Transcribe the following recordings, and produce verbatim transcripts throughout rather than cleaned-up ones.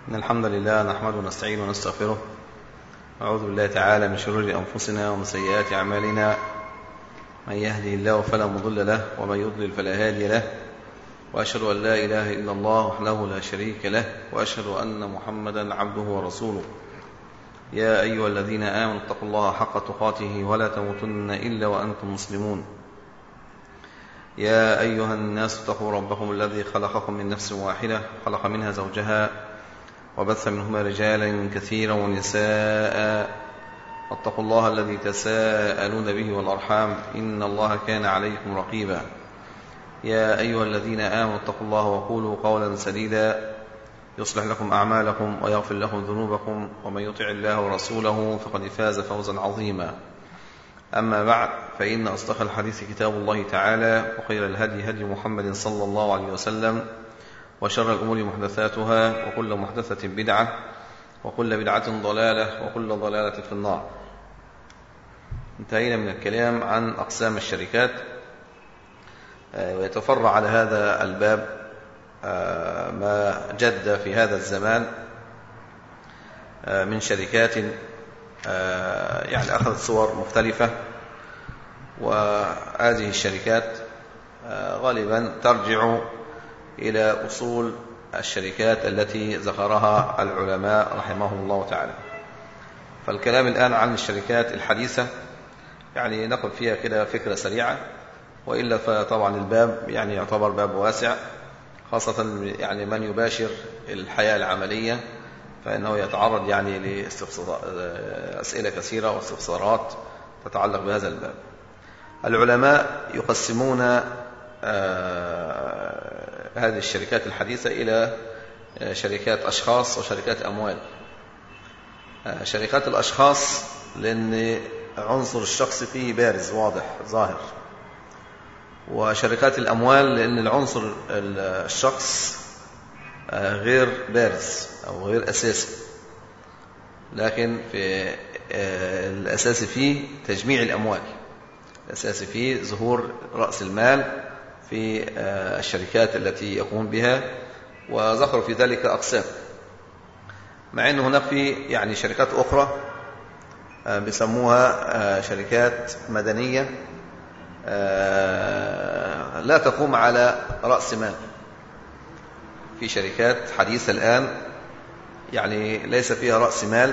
إن الحمد لله نحمده ونستعينه ونستغفره ونعوذ بالله تعالى من شرور أنفسنا ومن سيئات أعمالنا. من يهده الله فلا مضل له ومن يضلل فلا هادي له، وأشهد أن لا إله إلا الله وحده لا شريك له، وأشهد أن محمدا عبده ورسوله. يا أيها الذين آمنوا اتقوا الله حق تقاته ولا تموتن إلا وأنتم مسلمون. يا أيها الناس اتقوا ربكم الذي خلقكم من نفس واحدة، خلق منها زوجها وبث منهما رجالا كثيرا ونساء، واتقوا الله الذي تساءلون به والأرحام إن الله كان عليكم رقيبا. يا أيها الذين آمنوا اتقوا الله وقولوا قولا سديدا يصلح لكم أعمالكم ويغفر لكم ذنوبكم، ومن يطع الله ورسوله فقد فاز فوزا عظيما. أما بعد، فإن أصدق الحديث كتاب الله تعالى، وخير الهدي هدي محمد صلى الله عليه وسلم، وشر الأمور محدثاتها، وكل محدثة بدعة، وكل بدعة ضلالة، وكل ضلالة في النار. انتهينا من الكلام عن أقسام الشركات، ويتفرع على هذا الباب ما جد في هذا الزمان من شركات يعني أخذت صور مختلفة، وهذه الشركات غالبا ترجع إلى أصول الشركات التي ذكرها العلماء رحمهم الله تعالى. فالكلام الآن عن الشركات الحديثة يعني نقل فيها كده فكرة سريعة، وإلا فطبعا الباب يعني يعتبر باب واسع، خاصة يعني من يباشر الحياة العملية، فإنه يتعرض يعني لأسئلة كثيرة واستفسارات تتعلق بهذا الباب. العلماء يقسمون هذه الشركات الحديثة إلى شركات أشخاص وشركات أموال. شركات الأشخاص لأن عنصر الشخص فيه بارز واضح ظاهر، وشركات الأموال لأن العنصر الشخص غير بارز أو غير أساسي، لكن في الأساسي فيه تجميع الأموال، الأساسي فيه ظهور رأس المال في الشركات التي يقوم بها، وذكروا في ذلك أقسام، مع أن هناك في يعني شركات أخرى بيسموها شركات مدنية لا تقوم على رأس مال. في شركات حديثة الآن يعني ليس فيها رأس مال،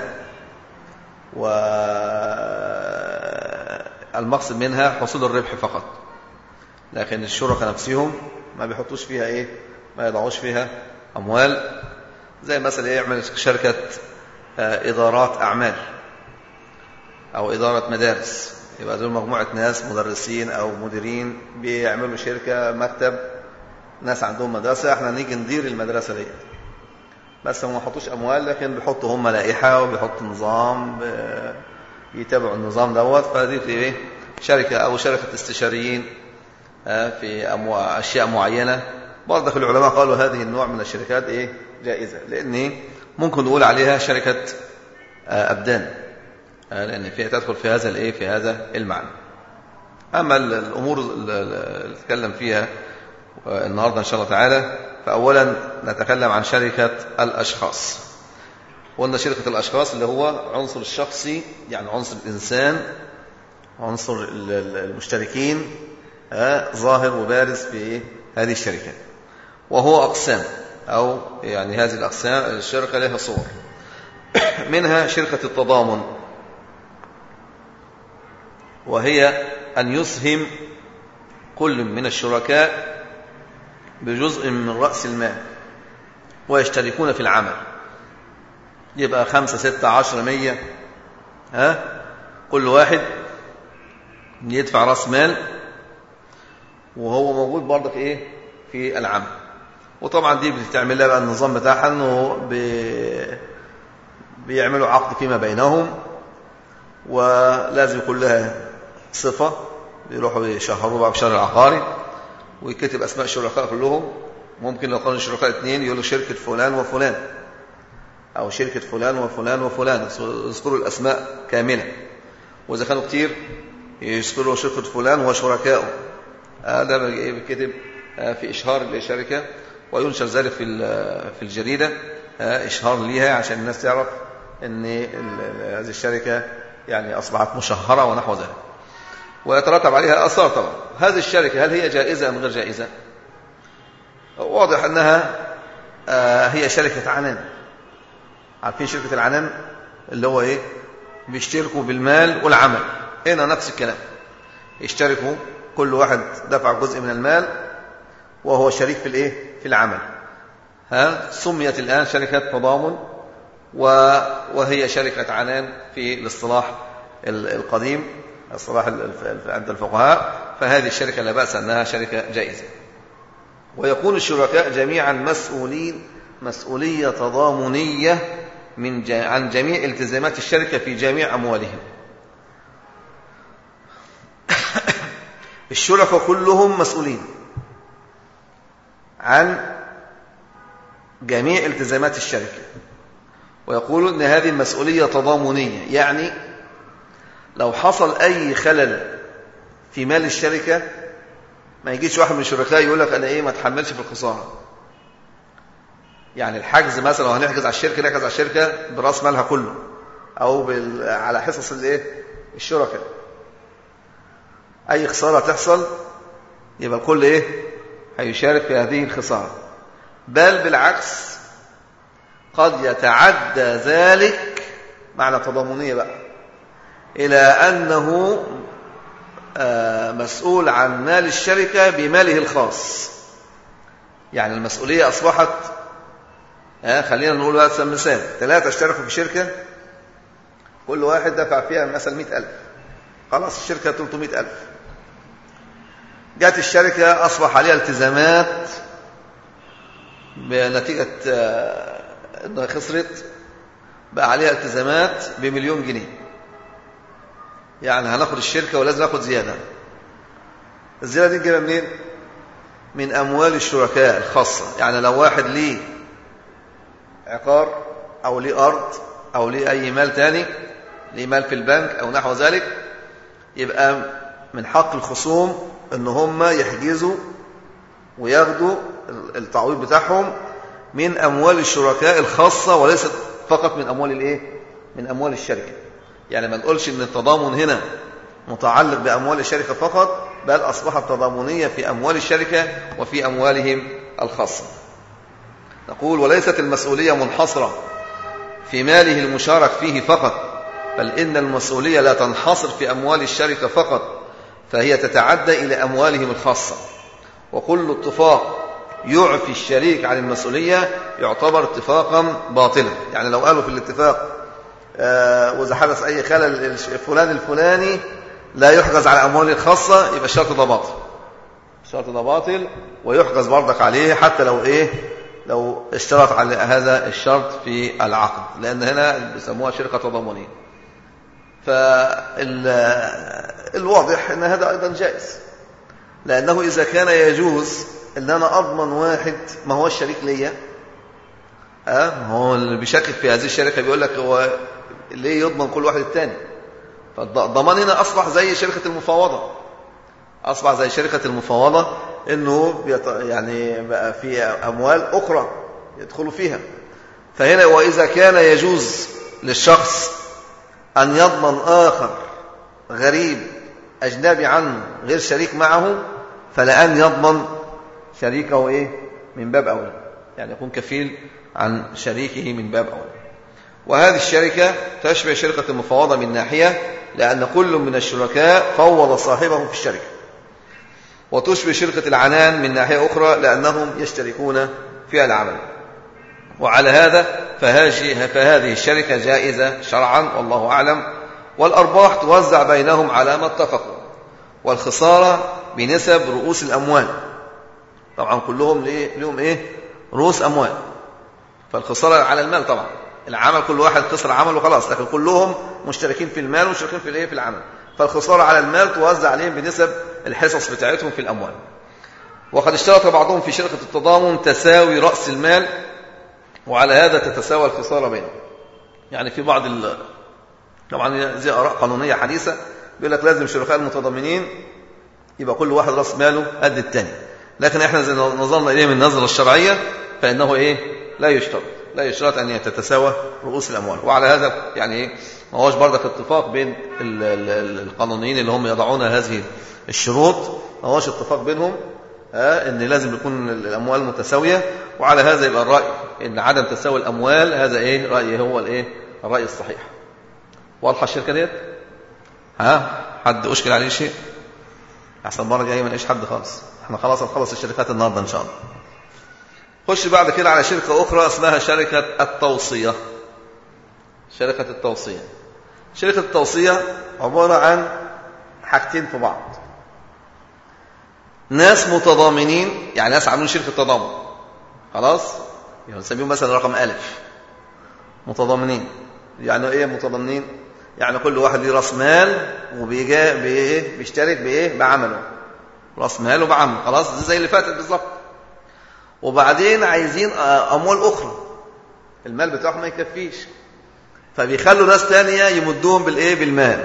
والمقصد منها حصول الربح فقط، لكن الشركاء نفسهم ما بيحطوش فيها إيه، ما يضعوش فيها أموال. زي مثلا يعمل شركة إدارات أعمال أو إدارة مدارس، يبقى دول مجموعة ناس مدرسين أو مديرين بيعملوا شركة مكتب، ناس عندهم مدرسة، احنا نيجي ندير المدرسة دي، بس هم ما حطوش أموال، لكن بيحطوا هم لائحة وبيحطوا نظام يتابعوا النظام دوت. فدي في إيه، شركة أو شركة استشاريين في أشياء معينة. برضه العلماء قالوا هذه النوع من الشركات إيه جائزة، لأن ممكن نقول عليها شركة أبدان، لأن فيها تدخل في هذا الإيه في هذا المعنى. أما الأمور اللي نتكلم فيها النهاردة إن شاء الله تعالى، فأولا نتكلم عن شركة الأشخاص. قلنا شركة الأشخاص اللي هو عنصر الشخصي، يعني عنصر الإنسان، عنصر المشتركين ظاهر وبارز في هذه الشركة، وهو أقسام، أو يعني هذه الأقسام الشركة لها صور. منها شركة التضامن، وهي أن يسهم كل من الشركاء بجزء من رأس المال ويشتركون في العمل، يبقى خمسة ستة عشر مية، ها كل واحد يدفع رأس مال وهو موجود برضك إيه في العمل. وطبعا دي بتعمل لها بقى النظام بتاعها انه بيعملوا عقد فيما بينهم، ولازم يكون لها صفة، بيروحوا يشهروا بقى بشهر العقاري ويكتب أسماء الشركاء كلهم. ممكن لو كانوا الشركاء اثنين يقولوا شركة فلان وفلان، أو شركة فلان وفلان وفلان، يذكروا الأسماء كاملة. وإذا كانوا كتير يذكروا شركة فلان وشركائه، هذا بيكتب في إشهار الشركة وينشر ذلك في في الجريدة إشهار ليها عشان الناس تعرف أن هذه الشركة يعني أصبحت مشهرة ونحو ذلك، ويترتب عليها أثار. طبعا هذه الشركة هل هي جائزة أم غير جائزة؟ واضح أنها هي شركة عنان. عارفين شركة العنان اللي هو إيه؟ بيشتركوا بالمال والعمل. هنا نفس الكلام، يشتركوا كل واحد دفع جزء من المال وهو شريك في الإيه؟ في العمل. ها سميت الآن شركة تضامن، وهي شركة عنان في الاصطلاح القديم، الاصطلاح عند الفقهاء. فهذه الشركة لا بأس أنها شركة جائزة. ويكون الشركاء جميعا مسؤولين مسؤولية تضامنية من عن جميع التزامات الشركة في جميع أموالهم. الشركاء كلهم مسؤولين عن جميع التزامات الشركة، ويقولون أن هذه المسؤولية تضامنية، يعني لو حصل أي خلل في مال الشركة ما يجيش واحد من الشركاء يقول لك أنا إيه ما تحملش في الخسارة. يعني الحجز مثلا، لو هنحجز على الشركة نحجز على الشركة برأس مالها كله أو بال... على حصص الإيه الشركاء. أي خسارة تحصل يبقى الكل إيه هيشارك في هذه الخسارة، بل بالعكس قد يتعدى ذلك معنى تضامنية بقى إلى أنه مسؤول عن مال الشركة بماله الخاص. يعني المسؤولية أصبحت خلينا نقول هذا مثال، ثلاثة اشتركوا في شركة كل واحد دفع فيها مثلا مئة ألف، خلاص الشركة ثلاثمئة ألف. جاءت الشركة أصبح عليها التزامات بنتيجة أنها خسرت، بقى عليها التزامات بمليون جنيه. يعني هناخد الشركة ولازم ناخد زيادة. الزيادة دي نجيبها منين؟ من أموال الشركاء الخاصة. يعني لو واحد ليه عقار أو ليه أرض أو ليه أي مال تاني، ليه مال في البنك أو نحو ذلك، يبقى من حق الخصوم أن هم يحجزوا وياخدوا التعويض بتاعهم من أموال الشركاء الخاصة وليست فقط من أموال الإيه؟ من أموال الشركة. يعني ما نقولش أن التضامن هنا متعلق بأموال الشركة فقط، بل أصبحت تضامنية في أموال الشركة وفي أموالهم الخاصة. نقول وليست المسؤولية منحصرة في ماله المشارك فيه فقط، بل إن المسؤولية لا تنحصر في أموال الشركة فقط، فهي تتعدى إلى أموالهم الخاصة. وكل اتفاق يعفي الشريك عن المسؤولية يعتبر اتفاقا باطلا. يعني لو قالوا في الاتفاق آه وإذا حدث أي خلل فلان الفلاني لا يحجز على أمواله الخاصة، يبقى الشرط ده باطل، الشرط ده باطل ويحجز برضك عليه حتى لو إيه لو اشترط على هذا الشرط في العقد، لأن هنا بيسموها شركة تضامنية. فالواضح أن هذا أيضا جائز، لأنه إذا كان يجوز أن أنا أضمن واحد ما هو الشريك ليا، أه هو اللي بيشكك في هذه الشركة بيقول لك هو ليه يضمن كل واحد الثاني؟ فالضمان هنا أصبح زي شركة المفاوضة، أصبح زي شركة المفاوضة إنه يعني بقى في أموال أخرى يدخلوا فيها. فهنا وإذا كان يجوز للشخص أن يضمن آخر غريب أجنبي عنه غير شريك معه، فلأن يضمن شريكه إيه من باب أولى، يعني يكون كفيل عن شريكه من باب أولى. وهذه الشركة تشبه شركة المفاوضة من ناحية، لأن كل من الشركاء فوض صاحبه في الشركة، وتشبه شركة العنان من ناحية أخرى لأنهم يشتركون في العمل. وعلى هذا فهذه الشركة جائزة شرعا والله أعلم، والأرباح توزع بينهم على ما اتفقوا، والخسارة بنسب رؤوس الأموال. طبعا كلهم لهم إيه رؤوس أموال، فالخسارة على المال. طبعا العمل كل واحد خسر عمل وخلاص، لكن كلهم مشتركين في المال ومشتركين في الايه في العمل، فالخسارة على المال توزع عليهم بنسب الحصص بتاعتهم في الأموال. وقد اشترط بعضهم في شركة التضامن تساوي رأس المال، وعلى هذا تتساوى الخسارة بينهم. يعني في بعض ال... طبعا زي آراء قانونية حديثة بيقول لك لازم الشركاء المتضامنين يبقى كل واحد رأس ماله قد الثاني، لكن احنا زي نظرنا إليه من النظرة الشرعية فإنه إيه لا يشترط. لا يشترط أن تتساوى رؤوس الأموال. وعلى هذا يعني إيه ما هوش برضك اتفاق بين القانونيين اللي هم يضعون هذه الشروط، ما هوش اتفاق بينهم ها ان لازم يكون الاموال متساويه. وعلى هذا يبقى الراي ان عدم تساوي الاموال هذا ايه رايي هو الايه الراي الصحيح. واضحه الشركه ديت؟ ها حد اشكل عليه شيء؟ احسن مره جايه ما نلاقيش حد خالص. احنا خلاص هنخلص الشركات النهارده ان شاء الله. خش بعد كده على شركه اخرى اسمها شركه التوصيه. شركه التوصيه شركه التوصيه عباره عن حاجتين في بعض. ناس متضامنين، يعني ناس عاملين شركة تضامن خلاص، يعني نسميهم مثلا رقم ألف متضامنين. يعني ايه متضامنين؟ يعني كل واحد ليه راس مال وبيجا بايه بيشترك بايه بعمله، راس مال وبعمل خلاص زي اللي فاتت بالظبط. وبعدين عايزين اموال اخرى، المال بتاعهم ما يكفيش، فبيخلوا ناس تانية يمدوهم بالايه بالمال.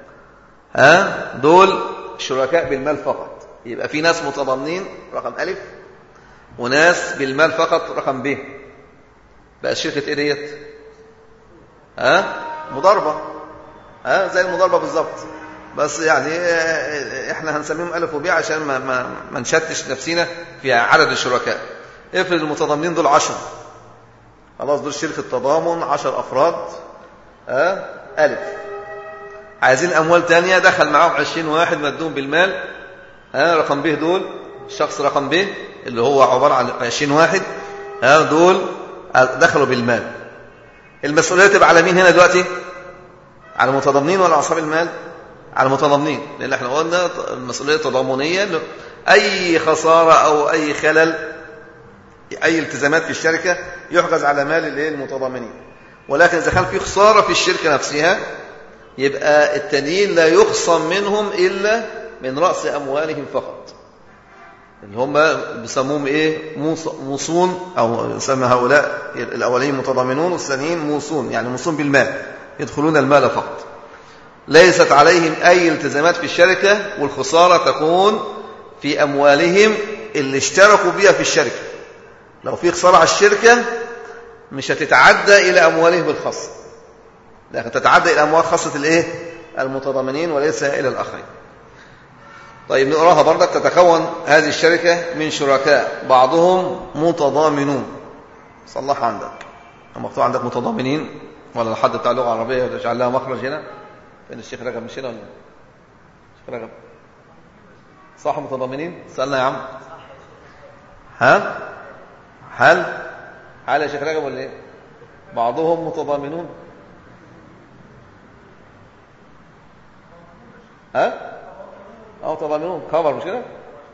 ها دول شركاء بالمال فقط. يبقى في ناس متضامنين رقم ألف وناس بالمال فقط رقم ب. بقى شركة ايه ديت؟ ها مضاربة، ها زي المضاربة بالظبط، بس يعني احنا هنسميهم ألف وب عشان ما, ما, ما نشتش نفسينا في عدد الشركاء. افرض المتضامنين دول عشرة خلاص، دول شركة تضامن عشر أفراد ها ألف، عايزين أموال تانية دخل معاهم عشرين واحد مدوهم بالمال ها رقم ب. دول الشخص رقم ب اللي هو عبارة عن عشرين واحد ها دول دخلوا بالمال. المسؤولية تبقى على مين هنا دلوقتي؟ على المتضامنين ولا أصحاب المال؟ على المتضامنين، لأن احنا قلنا المسؤولية تضامنية. أي خسارة أو أي خلل أي التزامات في الشركة يحجز على مال المتضامنين. ولكن إذا كان في خسارة في الشركة نفسها يبقى التانيين لا يخصم منهم إلا من رأس أموالهم فقط، اللي هم بيسموهم إيه موصون، أو يسمى هؤلاء الأولين متضامنون والثانيين موصون، يعني موصون بالمال يدخلون المال فقط. ليست عليهم أي التزامات في الشركة، والخسارة تكون في أموالهم اللي اشتركوا بها في الشركة. لو في خسارة على الشركة مش هتتعدى إلى أموالهم الخاصة، لكن تتعدى إلى أموال خاصة الإيه المتضامنين وليس إلى الآخرين. طيب نقراها برضك. تتكون هذه الشركة من شركاء بعضهم متضامنون. صلح عندك مكتوب عندك متضامنين ولا الحد بتاع اللغة العربية يجعل لها مخرج هنا؟ فين الشيخ رجب مش هنا ولا الشيخ رجب صح متضامنين؟ سألنا يا عم. ها حال حال يا شيخ رجب ولا ايه؟ بعضهم متضامنون. ها اه متضامنون خبر مش كده؟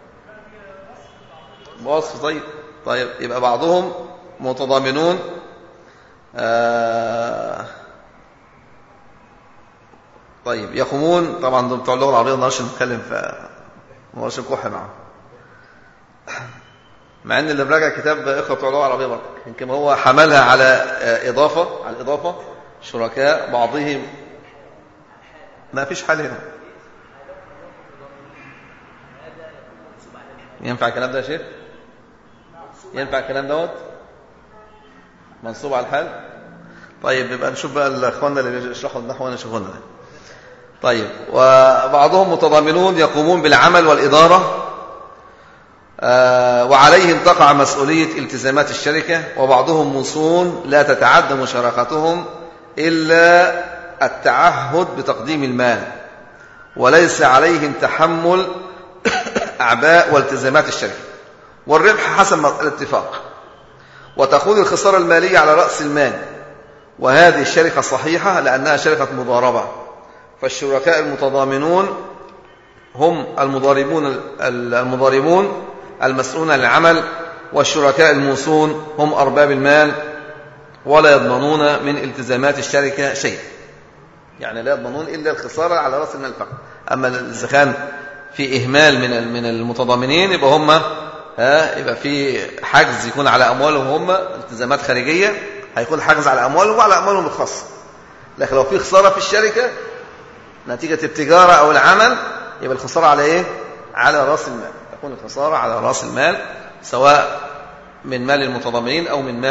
وصف. طيب طيب يبقى بعضهم متضامنون. آه طيب يقومون، طبعا بتوع اللغه العربيه ما نقدرش نتكلم في ما نقدرش نكح معاهم، مع ان اللي مراجع كتاب اقرا بتوع اللغه العربيه برضه يمكن هو حملها على اضافه على الاضافه شركاء بعضهم. ما فيش حل هنا. ينفع الكلام ده يا شيخ؟ ينفع الكلام دوت منصوب على الحال؟ طيب يبقى نشوف بقى الاخواننا اللي بيشرحوا النحو ونشوفوا لنا. طيب وبعضهم متضامنون يقومون بالعمل والإدارة آه وعليهم تقع مسؤولية التزامات الشركة، وبعضهم موصون لا تتعدى مشاركتهم إلا التعهد بتقديم المال، وليس عليهم تحمل أعباء والتزامات الشركة، والربح حسب الاتفاق، وتكون الخسارة المالية على رأس المال. وهذه الشركة صحيحة لأنها شركة مضاربة، فالشركاء المتضامنون هم المضاربون المضاربون المسؤولون عن العمل، والشركاء الموصون هم أرباب المال ولا يضمنون من التزامات الشركة شيء، يعني لا يضمنون إلا الخسارة على رأس المال فقط. أما إذا كان في إهمال من من المتضامنين يبقى هم ها يبقى في حجز يكون على أموالهم هم، التزامات خارجية هيكون حجز على أموالهم وعلى أموالهم الخاصة. لكن لو في خسارة في الشركة نتيجة التجارة أو العمل يبقى الخسارة على إيه؟ على رأس المال، تكون الخسارة على رأس المال سواء من مال المتضامنين أو من مال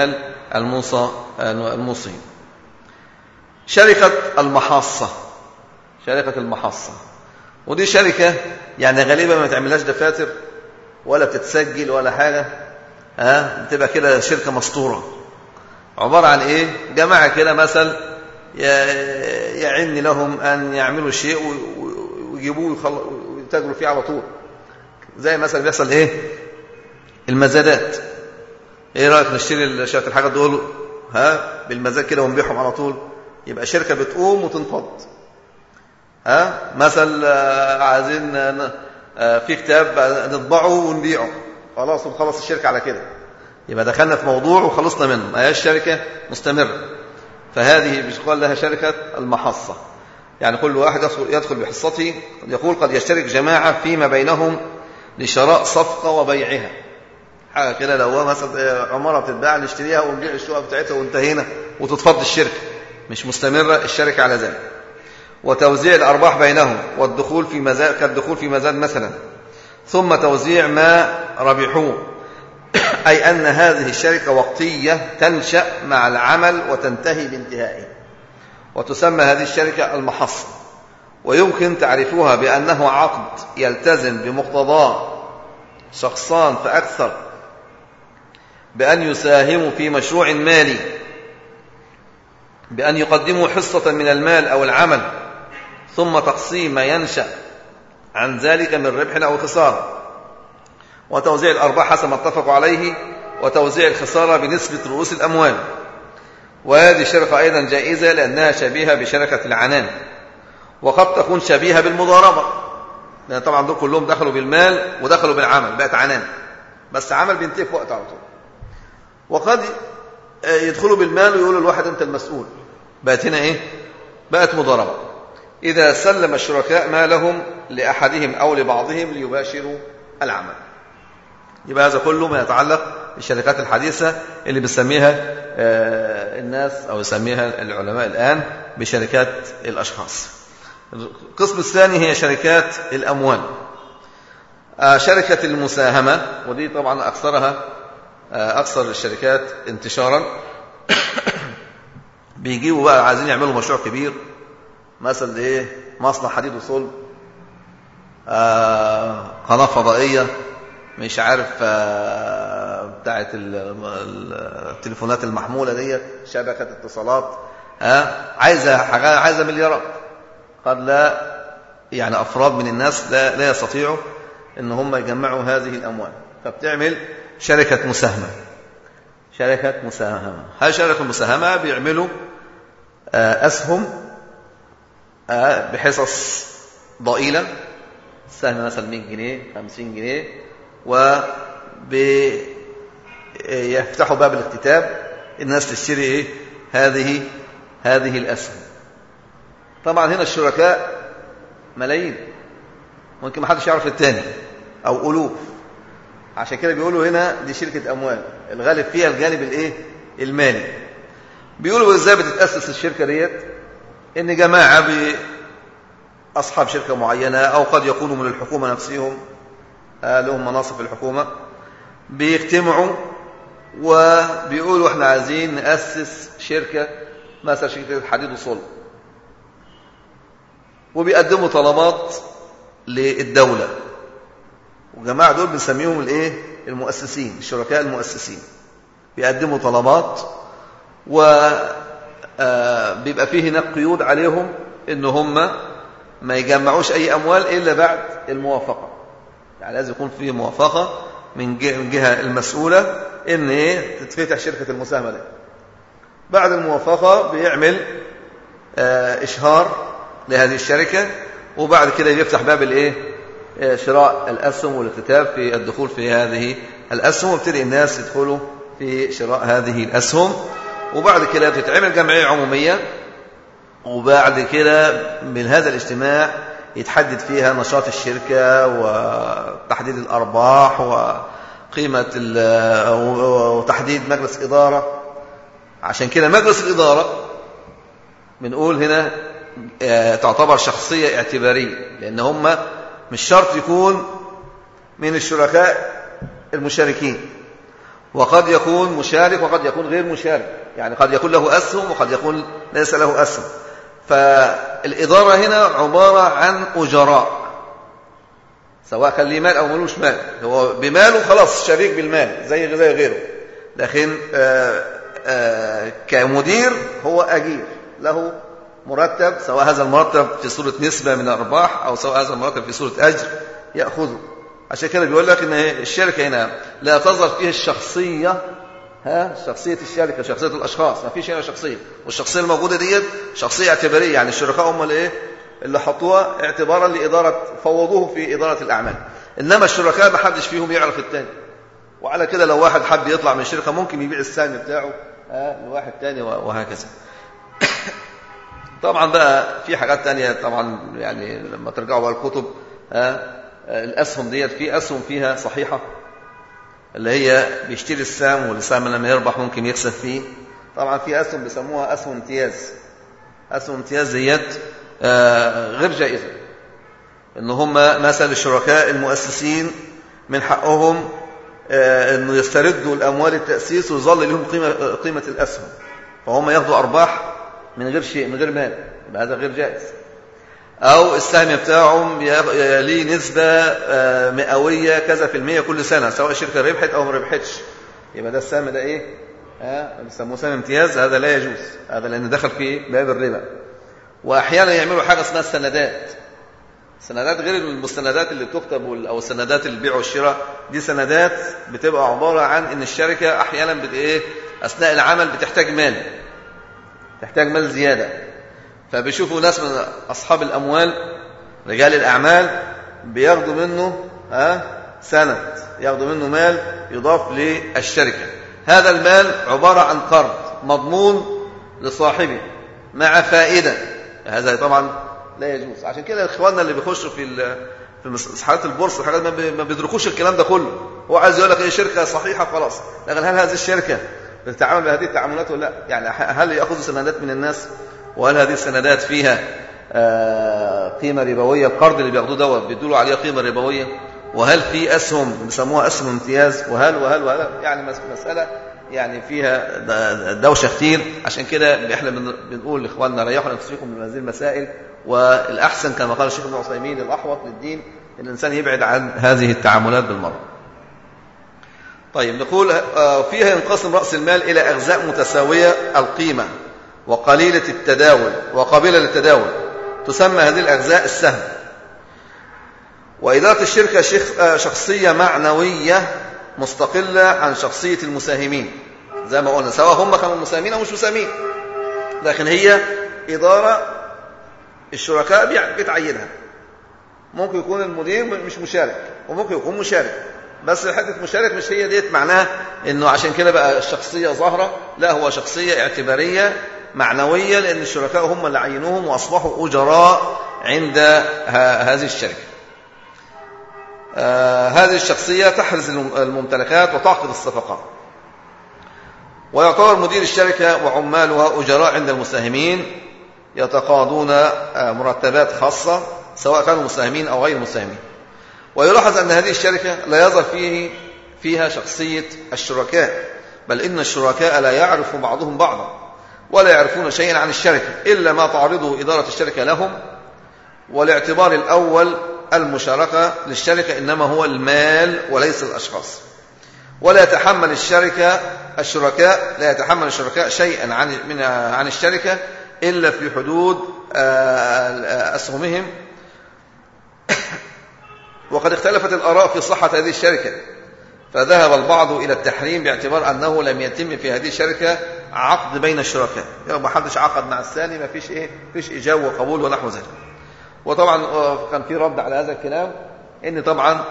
الموصى الموصي. شركة المحاصة، شركة المحاصة، ودي شركة يعني غالبا ما تعملهاش دفاتر ولا بتتسجل ولا حاجة، ها بتبقى كده شركة مسطورة، عبارة عن ايه؟ جماعة كده مثل يعن لهم ان يعملوا شيء ويجيبوه ويتاجروا فيه على طول، زي مثلا بيحصل ايه؟ المزادات. ايه رأيك نشتري شوية الحاجات دول ها بالمزاد كده ونبيعهم على طول؟ يبقى شركة بتقوم وتنفض. ها مثل عايزين في كتاب نطبعه ونبيعه، خلاص ونخلص الشركة على كده، يبقى دخلنا في موضوع وخلصنا منه، ما هيش شركة مستمرة. فهذه بيقال لها شركة المحصة، يعني كل واحد يدخل بحصته. يقول قد يشترك جماعة فيما بينهم لشراء صفقة وبيعها، حاجة كده لو هو مثلا عمارة بتتباع نشتريها ونبيع الشقق بتاعتها وانتهينا وتتفض الشركة، مش مستمرة الشركة على ذلك. وتوزيع الأرباح بينهم والدخول في مزاد كالدخول في مزاد مثلا، ثم توزيع ما ربحوه، أي أن هذه الشركة وقتية تنشأ مع العمل وتنتهي بانتهائه، وتسمى هذه الشركة المحصة. ويمكن تعرفوها بأنه عقد يلتزم بمقتضاه شخصان فأكثر بأن يساهموا في مشروع مالي، بأن يقدموا حصة من المال أو العمل، ثم تقسيم ما ينشأ عن ذلك من ربح أو خسارة، وتوزيع الأرباح حسب ما اتفقوا عليه، وتوزيع الخسارة بنسبة رؤوس الأموال. وهذه الشركة أيضا جائزة لأنها شبيهة بشركة العنان، وقد تكون شبيهة بالمضاربة، لأن طبعا دول كلهم دخلوا بالمال ودخلوا بالعمل، بقت عنان، بس عمل بينتهي في وقت على طول. وقد يدخلوا بالمال ويقولوا الواحد أنت المسؤول، بقت هنا إيه؟ بقت مضاربة، إذا سلم الشركاء مالهم لأحدهم أو لبعضهم ليباشروا العمل. يبقى هذا كله ما يتعلق بالشركات الحديثة اللي بيسميها الناس أو يسميها العلماء الآن بشركات الأشخاص. القسم الثاني هي شركات الأموال. شركة المساهمة، ودي طبعا أكثرها أكثر الشركات انتشارا. بيجيبوا بقى عايزين يعملوا مشروع كبير، مثلا إيه؟ مصنع حديد وصلب، قناة فضائية، مش عارف بتاعت التليفونات المحمولة ديت، شبكة اتصالات، عايزة حاجة، عايزة مليارات. قد لا يعني أفراد من الناس لا, لا يستطيعوا إن هم يجمعوا هذه الأموال، فبتعمل شركة مساهمة. شركة مساهمة، هذه شركة مساهمة بيعملوا أسهم بحصص ضئيلة، السهم مثلا مئة جنيه خمسين جنيه، ويفتحوا باب الاكتتاب، الناس تشتري إيه؟ هذه هذه الأسهم. طبعا هنا الشركاء ملايين، ممكن ما حدش يعرف الثاني أو ألوف، عشان كده بيقولوا هنا دي شركة أموال، الغالب فيها الجانب الإيه؟ المالي. بيقولوا إزاي بتتأسس الشركة ديت؟ إن جماعة بأصحاب شركة معينة، أو قد يكونوا من الحكومة نفسهم، لهم مناصب في الحكومة، بيجتمعوا وبيقولوا احنا عايزين نأسس شركة، مثلا شركة حديد وصلب، وبيقدموا طلبات للدولة، وجماعة دول بنسميهم الايه؟ المؤسسين، الشركاء المؤسسين. بيقدموا طلبات وبيبقى فيه هناك قيود عليهم ان هم ما يجمعوش اي اموال الا بعد الموافقة، يعني لازم يكون فيه موافقة من الجهة المسؤولة ان ايه؟ تتفتح شركة المساهمة دي. بعد الموافقة بيعمل اشهار لهذه الشركة، وبعد كده بيفتح باب الايه؟ شراء الاسهم والاكتتاب في الدخول في هذه الاسهم، وابتدي الناس يدخلوا في شراء هذه الاسهم. وبعد كده بتتعمل جمعية عمومية، وبعد كده من هذا الاجتماع يتحدد فيها نشاط الشركة وتحديد الأرباح وقيمة وتحديد مجلس إدارة. عشان كده مجلس الإدارة بنقول هنا تعتبر شخصية اعتبارية، لأن هم مش شرط يكون من الشركاء المشاركين، وقد يكون مشارك وقد يكون غير مشارك، يعني قد يكون له أسهم وقد يكون ليس له أسهم. فالإدارة هنا عبارة عن أجراء، سواء كان ليه مال أو ملوش مال، هو بماله خلاص شريك بالمال زي زي غيره، لكن آآ آآ كمدير هو أجير له مرتب، سواء هذا المرتب في صورة نسبة من الأرباح أو سواء هذا المرتب في صورة أجر يأخذه. عشان كده بيقول لك إن الشركة هنا لا تظهر فيها الشخصية، ها شخصية الشركة، شخصية الأشخاص، ما فيش هنا شخصية، والشخصية الموجودة ديت شخصية اعتبارية، يعني الشركاء هم اللي إيه اللي حطوها اعتبارا لإدارة، فوضوه في إدارة الأعمال. إنما الشركاء ما حدش فيهم يعرف التاني، وعلى كده لو واحد حب يطلع من الشركة ممكن يبيع السهم بتاعه لواحد تاني وهكذا. طبعا بقى في حاجات تانية طبعا، يعني لما ترجعوا بقى الكتب الأسهم ديت، في أسهم فيها صحيحة اللي هي بيشتري السهم والسهم لما يربح ممكن يكسب فيه. طبعا في أسهم بيسموها أسهم امتياز، أسهم امتياز ديت غير جائزة، إن هم مثلا الشركاء المؤسسين من حقهم إنه يستردوا الأموال التأسيس ويظل لهم قيمة قيمة الأسهم، فهم ياخدوا أرباح من غير شيء، من غير مال، هذا غير جائز. أو السهم بتاعهم ليه نسبة مئوية كذا في المية كل سنة، سواء الشركة ربحت أو ما ربحتش، يبقى ده السهم ده إيه؟ ها بيسموه سهم امتياز، هذا لا يجوز، هذا لأن دخل فيه باب الربا. وأحيانا يعملوا حاجة اسمها السندات، سندات غير المستندات اللي بتكتب أو السندات البيع والشراء، دي سندات بتبقى عبارة عن إن الشركة أحيانا بت إيه أثناء العمل بتحتاج مال، تحتاج مال زيادة، فبيشوفوا ناس من أصحاب الأموال رجال الأعمال بياخدوا منه ها سند، ياخدوا منه مال يضاف للشركة. هذا المال عبارة عن قرض مضمون لصاحبه مع فائدة، هذا طبعا لا يجوز. عشان كده إخواننا اللي بيخشوا في في مساحات البورصة الحاجات ما بيدركوش الكلام ده كله، هو عايز يقول لك ايه شركة صحيحة خلاص، لكن هل هذه الشركة بتتعامل بهذه التعاملات ولا لا؟ يعني هل يأخذوا سندات من الناس، وهل هذه السندات فيها قيمة ربوية؟ القرض اللي بياخدوه دوت بيدوا عليه قيمة ربوية؟ وهل في أسهم بيسموها أسهم امتياز؟ وهل وهل وهل يعني مسألة يعني فيها دوشة كتير. عشان كده احنا بنقول لاخواننا ريحوا نفسكم من هذه المسائل، والأحسن كما قال الشيخ ابن عثيمين الأحوط للدين ان الإنسان يبعد عن هذه التعاملات بالمرة. طيب نقول فيها ينقسم رأس المال إلى أجزاء متساوية القيمة وقليلة التداول وقابلة للتداول، تسمى هذه الأجزاء السهم. وإدارة الشركة شخصية معنوية مستقلة عن شخصية المساهمين، زي ما قلنا سواء هم كانوا مساهمين أو مش مساهمين، لكن هي إدارة الشركاء بتعينها. ممكن يكون المدير مش مشارك وممكن يكون مشارك، بس حته مشارك مش هي ديت معناها انه عشان كده بقى الشخصيه ظاهره، لا هو شخصيه اعتباريه معنويه، لان الشركاء هم اللي عينوهم واصبحوا اجراء عند هذه الشركه. آه هذه الشخصيه تحرز الممتلكات وتعقد الصفقات، ويعتبر مدير الشركه وعمالها اجراء عند المساهمين، يتقاضون آه مرتبات خاصه سواء كانوا مساهمين او غير مساهمين. ويلاحظ أن هذه الشركة لا يظهر فيه فيها شخصية الشركاء، بل إن الشركاء لا يعرف بعضهم بعضا ولا يعرفون شيئا عن الشركة إلا ما تعرضه إدارة الشركة لهم. والاعتبار الأول المشاركة للشركة إنما هو المال وليس الأشخاص، ولا يتحمل الشركة الشركاء لا يتحمل الشركاء شيئا عن من عن الشركة إلا في حدود أسهمهم. وقد اختلفت الآراء في صحة هذه الشركة، فذهب البعض إلى التحريم باعتبار أنه لم يتم في هذه الشركة عقد بين الشركاء، يعني ما حدش عقد مع الثاني، ما فيش إيه فيش إجابة وقبول ونحو ذلك. وطبعا كان في رد على هذا الكلام، إن طبعا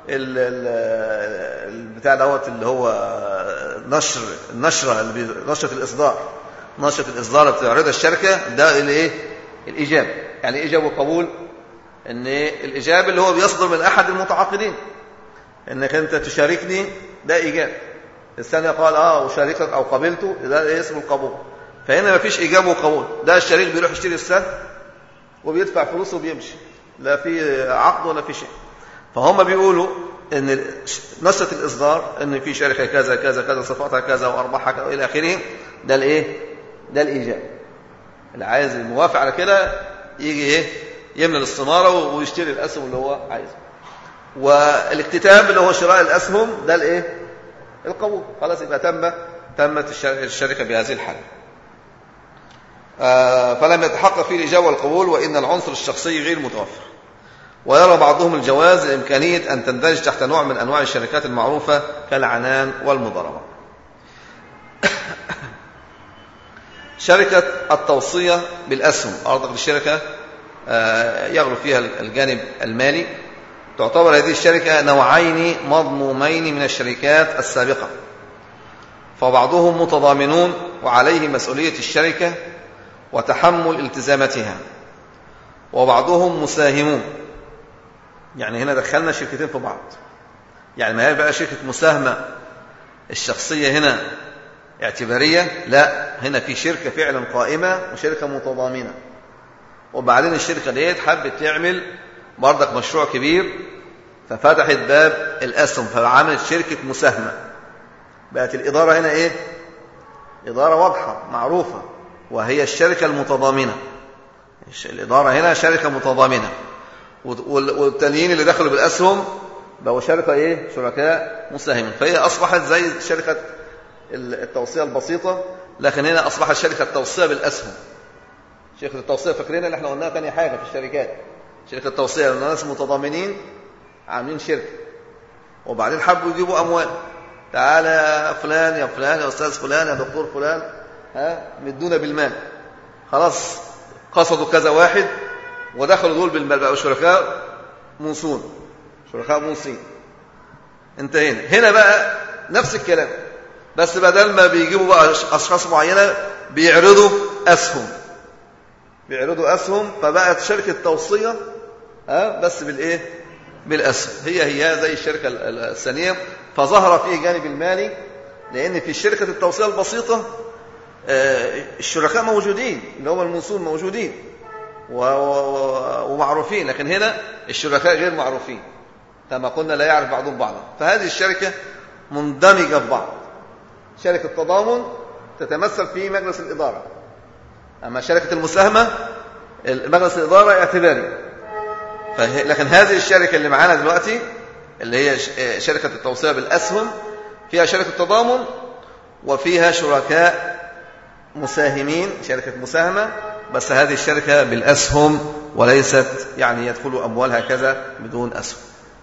البتاع دوت اللي هو نشر النشرة اللي نشرة الإصدار نشرة الإصدار اللي بتعرضها الشركة ده الإيه الإجابة، يعني إجابة وقبول، ان الاجابه اللي هو بيصدر من احد المتعاقدين انك انت تشاركني، ده ايجاب. الثاني قال اه اشاركك او قبلته، ده اسمه القبول. فهنا ما فيش اجابه وقبول، ده الشريك بيروح يشتري السهم وبيدفع فلوسه وبيمشي، لا في عقد ولا في شيء. فهم بيقولوا ان نشرة الإصدار ان في شركة كذا كذا كذا صفاتها كذا وأرباحها كذا إلى آخره، ده الإيه؟ ده الإيجاب. اللي عايز الموافق على كده يجي إيه؟ يملى الاستمارة ويشتري الأسهم اللي هو عايزه. والاكتتاب اللي هو شراء الأسهم ده الإيه؟ القبول. خلاص يبقى تم تمت الشركة بهذه الحالة. آه فلم يتحقق فيه الإجابة والقبول، وإن العنصر الشخصي غير متوفر. ويرى بعضهم الجواز لإمكانية أن تندرج تحت نوع من أنواع الشركات المعروفة كالعنان والمضاربة. شركة التوصية بالأسهم، أرضك للشركة يغلب فيها الجانب المالي، تعتبر هذه الشركة نوعين مضمومين من الشركات السابقة، فبعضهم متضامنون وعليه مسؤولية الشركة وتحمل التزاماتها، وبعضهم مساهمون. يعني هنا دخلنا شركتين في بعض، يعني ما هي بقى شركة مساهمة الشخصية هنا اعتبارية، لا، هنا في شركة فعلا قائمة وشركة متضامنة. وبعدين الشركة ديت حبت تعمل برضك مشروع كبير، ففتحت باب الأسهم فعملت شركة مساهمة. بقت الإدارة هنا إيه؟ إدارة واضحة معروفة، وهي الشركة المتضامنة. الإدارة هنا شركة متضامنة، والتانيين اللي دخلوا بالأسهم بقوا شركة إيه؟ شركاء مساهمين. فهي أصبحت زي شركة التوصية البسيطة، لكن هنا أصبحت شركة توصية بالأسهم. شركة التوصية فاكرين اللي احنا قلناها تاني حاجة في الشركات، شركة التوصية الناس متضامنين عاملين شركة، وبعدين حبوا يجيبوا أموال. تعالى يا فلان يا فلان يا أستاذ فلان يا دكتور فلان، ها مدونا بالمال. خلاص قصدوا كذا واحد ودخلوا دول بالمال، بقوا شركاء موصون، شركاء موصين. انتهينا. هنا بقى نفس الكلام، بس بدل ما بيجيبوا بقى أشخاص معينة بيعرضوا أسهم، بيعرضوا أسهم، فبقت شركة توصية ها بس بالإيه؟ بالأسهم. هي هي زي الشركة الثانية. فظهر فيه جانب المالي، لأن في شركة التوصية البسيطة الشركاء موجودين اللي هم الموصول موجودين ومعروفين، لكن هنا الشركاء غير معروفين كما قلنا، لا يعرف بعضهم بعضا. فهذه الشركة مندمجة ببعض. شركة التضامن تتمثل في مجلس الإدارة، أما شركة المساهمة مجلس الإدارة اعتباري. لكن هذه الشركة اللي معانا دلوقتي اللي هي شركة التوصية بالأسهم، فيها شركة تضامن وفيها شركاء مساهمين، شركة مساهمة، بس هذه الشركة بالأسهم وليست يعني يدخل أموال هكذا بدون أسهم.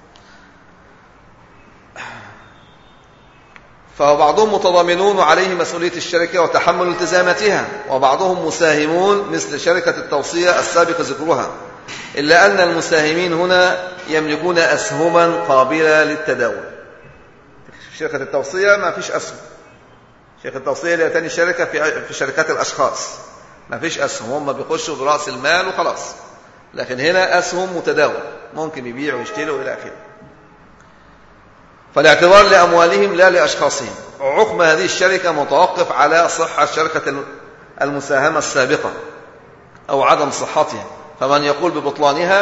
فبعضهم متضامنون وعليه مسؤولية الشركة وتحمل التزاماتها، وبعضهم مساهمون مثل شركة التوصية السابق ذكرها، إلا أن المساهمين هنا يملكون أسهما قابلة للتداول. في شركة التوصية ما فيش أسهم. شركة التوصية اللي تاني شركة في في شركات الأشخاص ما فيش أسهم، هم بيخشوا برأس المال وخلاص. لكن هنا أسهم متداول، ممكن يبيعوا ويشتروا إلى آخره. فالاعتبار لأموالهم لا لأشخاصهم. وحكم هذه الشركة متوقف على صحة شركة المساهمة السابقة أو عدم صحتها. فمن يقول ببطلانها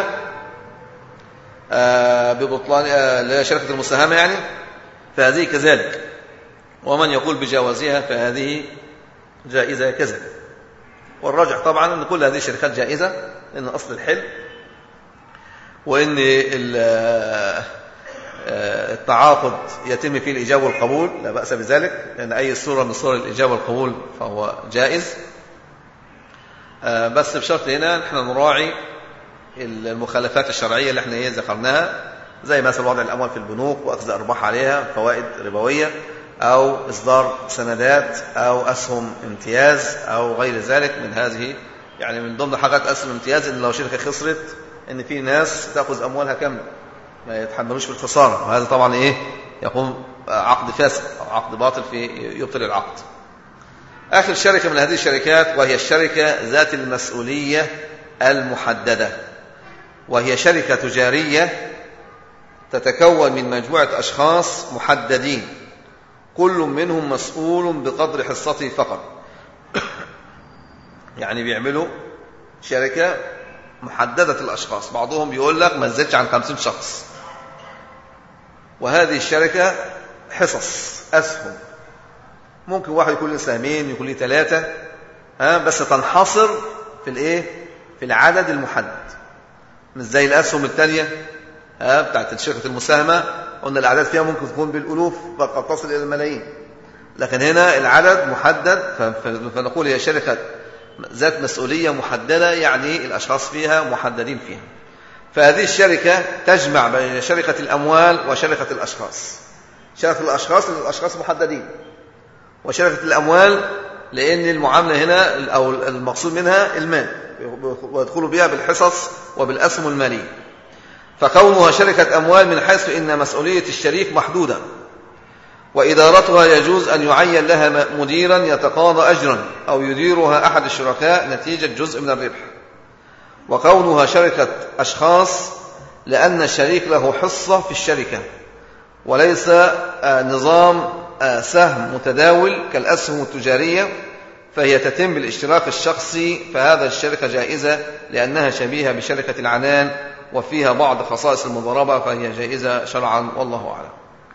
آه ببطلان آه شركة المساهمة يعني فهذه كذلك، ومن يقول بجوازها فهذه جائزة كذا. والراجح طبعا أن كل هذه الشركات جائزة، لأن أصل الحل وأن التعاقد يتم فيه الإجابة والقبول لا بأس بذلك، لأن أي صورة من صور الإجابة والقبول فهو جائز. بس بشرط هنا نحن نراعي المخالفات الشرعية اللي احنا ذكرناها، زي مثلا وضع الأموال في البنوك وأخذ أرباح عليها، فوائد ربوية، أو إصدار سندات، أو أسهم امتياز، أو غير ذلك من هذه. يعني من ضمن حاجات أسهم امتياز إن لو شركة خسرت إن في ناس تأخذ أموالها كاملة ما يتحملوش بالخسارة، وهذا طبعا إيه يكون عقد فاسد أو عقد باطل في يبطل العقد. آخر شركة من هذه الشركات وهي الشركة ذات المسؤولية المحددة، وهي شركة تجارية تتكون من مجموعة أشخاص محددين، كل منهم مسؤول بقدر حصته فقط. يعني بيعملوا شركة محددة الأشخاص، بعضهم بيقول لك ما تزيدش عن خمسين شخص، وهذه الشركة حصص أسهم، ممكن واحد يكون له سهمين، يكون له ثلاثة، ها بس تنحصر في الايه في العدد المحدد، مش زي الأسهم الثانية ها بتاعت الشركة المساهمة، قلنا الأعداد فيها ممكن تكون بالألوف قد تصل إلى الملايين، لكن هنا العدد محدد، فنقول هي شركة ذات مسؤولية محددة، يعني الأشخاص فيها محددين فيها. فهذه الشركة تجمع بين شركة الأموال وشركة الأشخاص. شركة الأشخاص لأن الأشخاص محددين، وشركة الأموال لأن المعاملة هنا أو المقصود منها المال، ويدخلوا بها بالحصص وبالأسهم المالية. فكونها شركة أموال من حيث إن مسؤولية الشريك محدودة، وإدارتها يجوز أن يعين لها مديرا يتقاضى أجرا أو يديرها أحد الشركاء نتيجة جزء من الربح. وكونها شركة أشخاص لأن الشريك له حصة في الشركة، وليس نظام سهم متداول كالأسهم التجارية، فهي تتم بالاشتراك الشخصي، فهذا الشركة جائزة لأنها شبيهة بشركة العنان وفيها بعض خصائص المضاربة، فهي جائزة شرعا والله أعلم.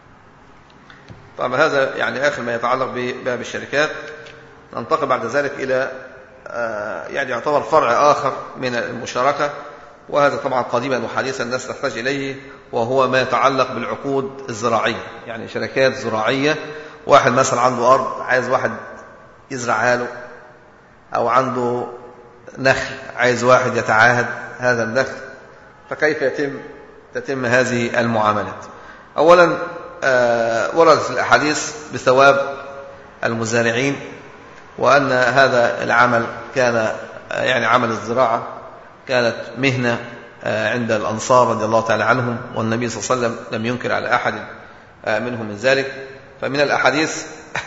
طبعا هذا يعني آخر ما يتعلق بباب الشركات. ننتقل بعد ذلك إلى يعني يعتبر فرع آخر من المشاركة، وهذا طبعا قديما وحديثا الناس تحتاج إليه، وهو ما يتعلق بالعقود الزراعية، يعني شركات زراعية. واحد مثلا عنده أرض عايز واحد يزرعها له، أو عنده نخل عايز واحد يتعاهد هذا النخل، فكيف يتم تتم هذه المعاملات؟ أولا آه وردت الأحاديث بثواب المزارعين، وأن هذا العمل كان يعني عمل الزراعة كانت مهنة عند الأنصار رضي الله تعالى عنهم، والنبي صلى الله عليه وسلم لم ينكر على أحد منهم من ذلك. فمن الأحاديث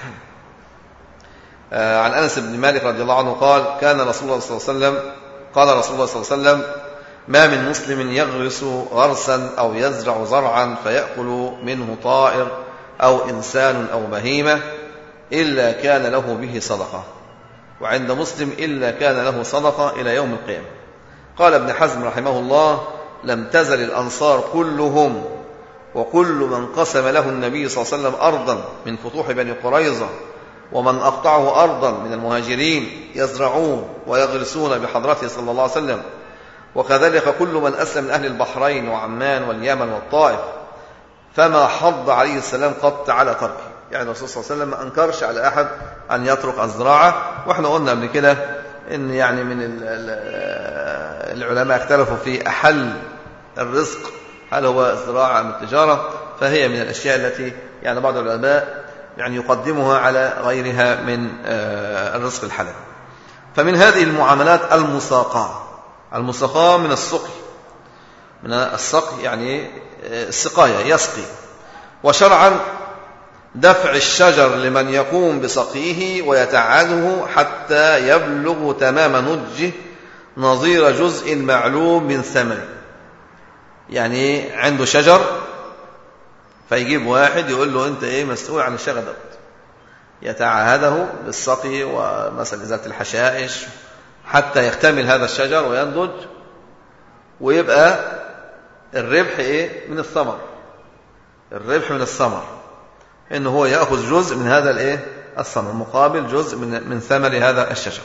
عن أنس بن مالك رضي الله عنه قال: كان رسول الله صلى الله عليه وسلم قال رسول الله صلى الله عليه وسلم: ما من مسلم يغرس غرسا أو يزرع زرعا فيأكل منه طائر أو إنسان أو بهيمة إلا كان له به صدقة، وعند مسلم إلا كان له صدقة إلى يوم القيامة. قال ابن حزم رحمه الله: لم تزل الأنصار كلهم وكل من قسم له النبي صلى الله عليه وسلم أرضا من فتوح بني قريظة ومن أقطعه أرضا من المهاجرين يزرعون ويغرسون بحضرته صلى الله عليه وسلم، وكذلك كل من أسلم من أهل البحرين وعمان واليمن والطائف، فما حض عليه السلام قط على تركه. يعني الرسول صلى الله عليه وسلم ما أنكرش على أحد أن يترك الزراعة. وإحنا قلنا قبل كده إن يعني من العلماء اختلفوا في أحل الرزق، هل هو الزراعة أم التجارة؟ فهي من الأشياء التي يعني بعض العلماء يعني يقدمها على غيرها من الرزق الحلال. فمن هذه المعاملات المساقاة. المساقاة من السقي، من السقي يعني السقاية يسقي. وشرعا دفع الشجر لمن يقوم بسقيه ويتعاده حتى يبلغ تمام نضجه نظير جزء معلوم من ثمره. يعني عنده شجر فيجيب واحد يقول له أنت إيه مسؤول عن الشجر ده، يتعاهده بالسقي ومثلا إزالة الحشائش حتى يكتمل هذا الشجر وينضج، ويبقى الربح إيه من الثمر. الربح من الثمر إنه هو يأخذ جزء من هذا الإيه الثمر مقابل جزء من من ثمر هذا الشجر،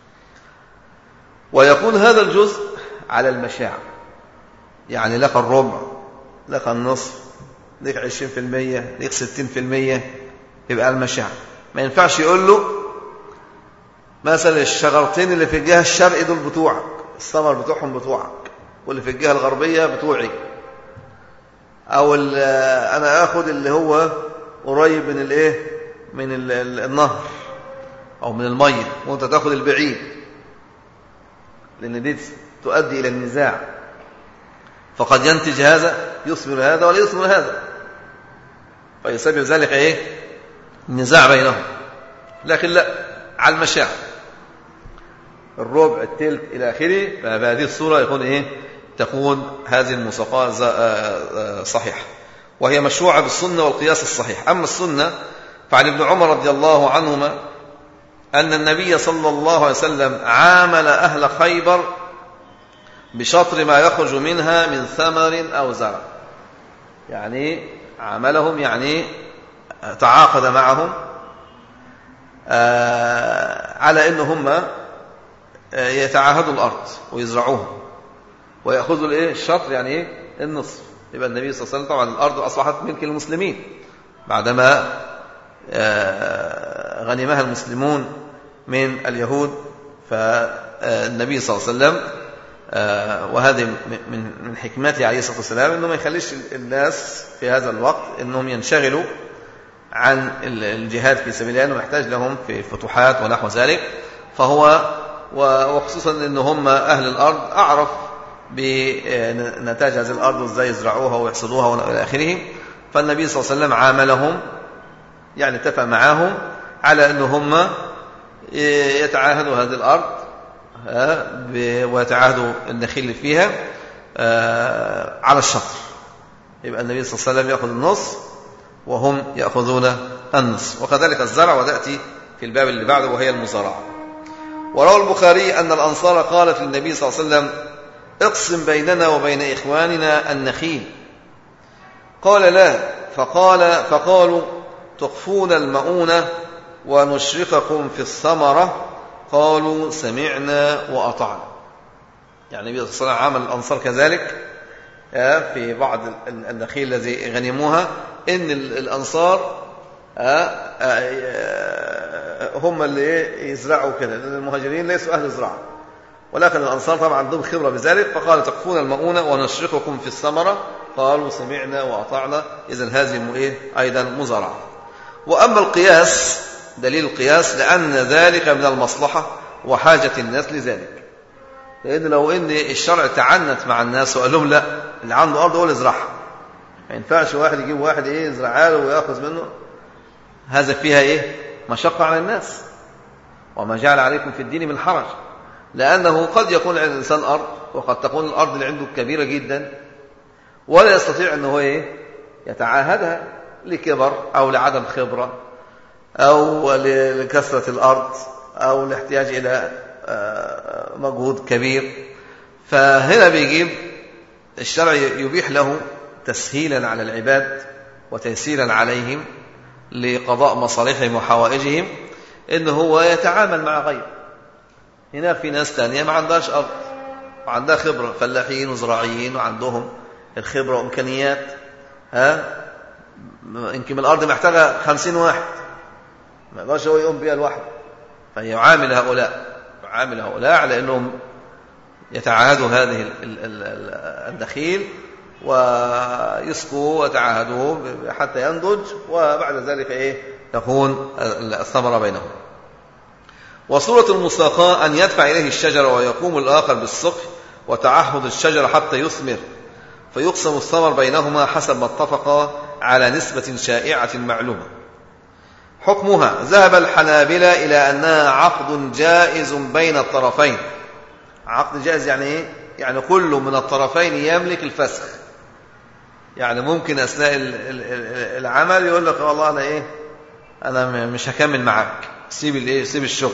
ويكون هذا الجزء على المشاع، يعني لك الربع، لك النصف، لك عشرين في المية، لك ستين في المية، يبقى المشاع. ما ينفعش يقول له مثلا الشجرتين اللي في الجهة الشرقي دول بتوعك، الثمر بتوعهم بتوعك، واللي في الجهة الغربية بتوعي، أو أنا آخذ اللي هو قريب من الايه من النهر أو من المية وأنت تأخذ البعيد، لأن دي تؤدي إلى النزاع، فقد ينتج هذا يثمر هذا ولا يثمر هذا، فيسبب ذلك ايه النزاع بينهم. لكن لا، على المشاع الربع الثلث إلى آخره، فبهذه الصورة يكون ايه تكون هذه المساقاة صحيحة، وهي مشروعة بالسنة والقياس الصحيح. أما السنة فعن ابن عمر رضي الله عنهما أن النبي صلى الله عليه وسلم عامل أهل خيبر بشطر ما يخرج منها من ثمر أو زرع. يعني عاملهم يعني تعاقد معهم على إن هم يتعاهدوا الأرض ويزرعوها ويأخذوا الإيه الشطر يعني إيه النصف. يبقى النبي صلى الله عليه وسلم طبعا الأرض أصبحت ملك المسلمين بعدما غنمها المسلمون من اليهود. فالنبي صلى الله عليه وسلم وهذه من من حكمته عليه الصلاة والسلام إنه ما يخليش الناس في هذا الوقت إنهم ينشغلوا عن الجهاد في سبيل الله، إنه محتاج لهم في فتوحات ونحو ذلك. فهو وخصوصا إن هم أهل الأرض أعرف بنتاج هذه الأرض وإزاي يزرعوها ويحصدوها وإلى آخره. فالنبي صلى الله عليه وسلم عاملهم يعني اتفق معهم على أن هم يتعاهدوا هذه الأرض ويتعاهدوا النخيل اللي فيها على الشطر. يبقى النبي صلى الله عليه وسلم يأخذ النص وهم يأخذون النصف. وكذلك الزرع، وتأتي في الباب اللي بعده وهي المزارعة. وروى البخاري أن الأنصار قالت للنبي صلى الله عليه وسلم اقسم بيننا وبين إخواننا النخيل. قال لا، فقال فقالوا تخفون المؤونة ونشرككم في الثمرة. قالوا سمعنا وأطعنا. يعني النبي صلى الله عليه وسلم عمل الأنصار كذلك في بعض النخيل الذي غنموها، إن الأنصار هم اللي يزرعوا كده، لأن المهاجرين ليسوا أهل زراعة، ولكن الأنصار طبعا عندهم خبرة بذلك. فقال تكفون المؤونة ونشرككم في الثمرة. قالوا سمعنا وأطعنا. إذن هذه أيضا مزارعة. وأما القياس، دليل القياس لأن ذلك من المصلحة وحاجة الناس لذلك. لأن لو إن الشرع تعنت مع الناس وقال لهم لا، اللي عنده أرض هو اللي يزرعها، ما ينفعش واحد يجيب واحد إيه يزرعها له ويأخذ منه، هذا فيها إيه مشقة على الناس. وما جعل عليكم في الدين من حرج، لأنه قد يكون عند الإنسان أرض، وقد تكون الأرض اللي عنده كبيرة جدا ولا يستطيع أنه إيه يتعاهدها لكبر أو لعدم خبرة أو لكثرة الأرض أو الاحتياج إلى مجهود كبير. فهنا بيجيب الشرع يبيح له تسهيلا على العباد وتيسيرا عليهم لقضاء مصالحهم وحوائجهم، إنه هو يتعامل مع غيره. هنا في ناس تانية ما عندهاش أرض وعندها خبرة، فلاحين وزراعيين وعندهم الخبرة وإمكانيات، ها يمكن الأرض محتاجة خمسين واحد، ما يقدرش هو يقوم بها لوحده، فيعامل هؤلاء يعامل هؤلاء على أنهم يتعاهدوا هذه النخيل ويسقوا وتعاهدوه حتى ينضج، وبعد ذلك إيه تكون الثمرة بينهم. وصورة المساقاة أن يدفع إليه الشجرة ويقوم الآخر بالسقي وتعهد الشجرة حتى يثمر، فيقسم الثمر بينهما حسب ما اتفقا على نسبة شائعة معلومة. حكمها: ذهب الحنابلة إلى أنها عقد جائز بين الطرفين. عقد جائز يعني إيه؟ يعني كل من الطرفين يملك الفسخ. يعني ممكن أثناء العمل يقول لك والله أنا إيه أنا مش هكمل معاك، سيب الإيه سيب الشغل،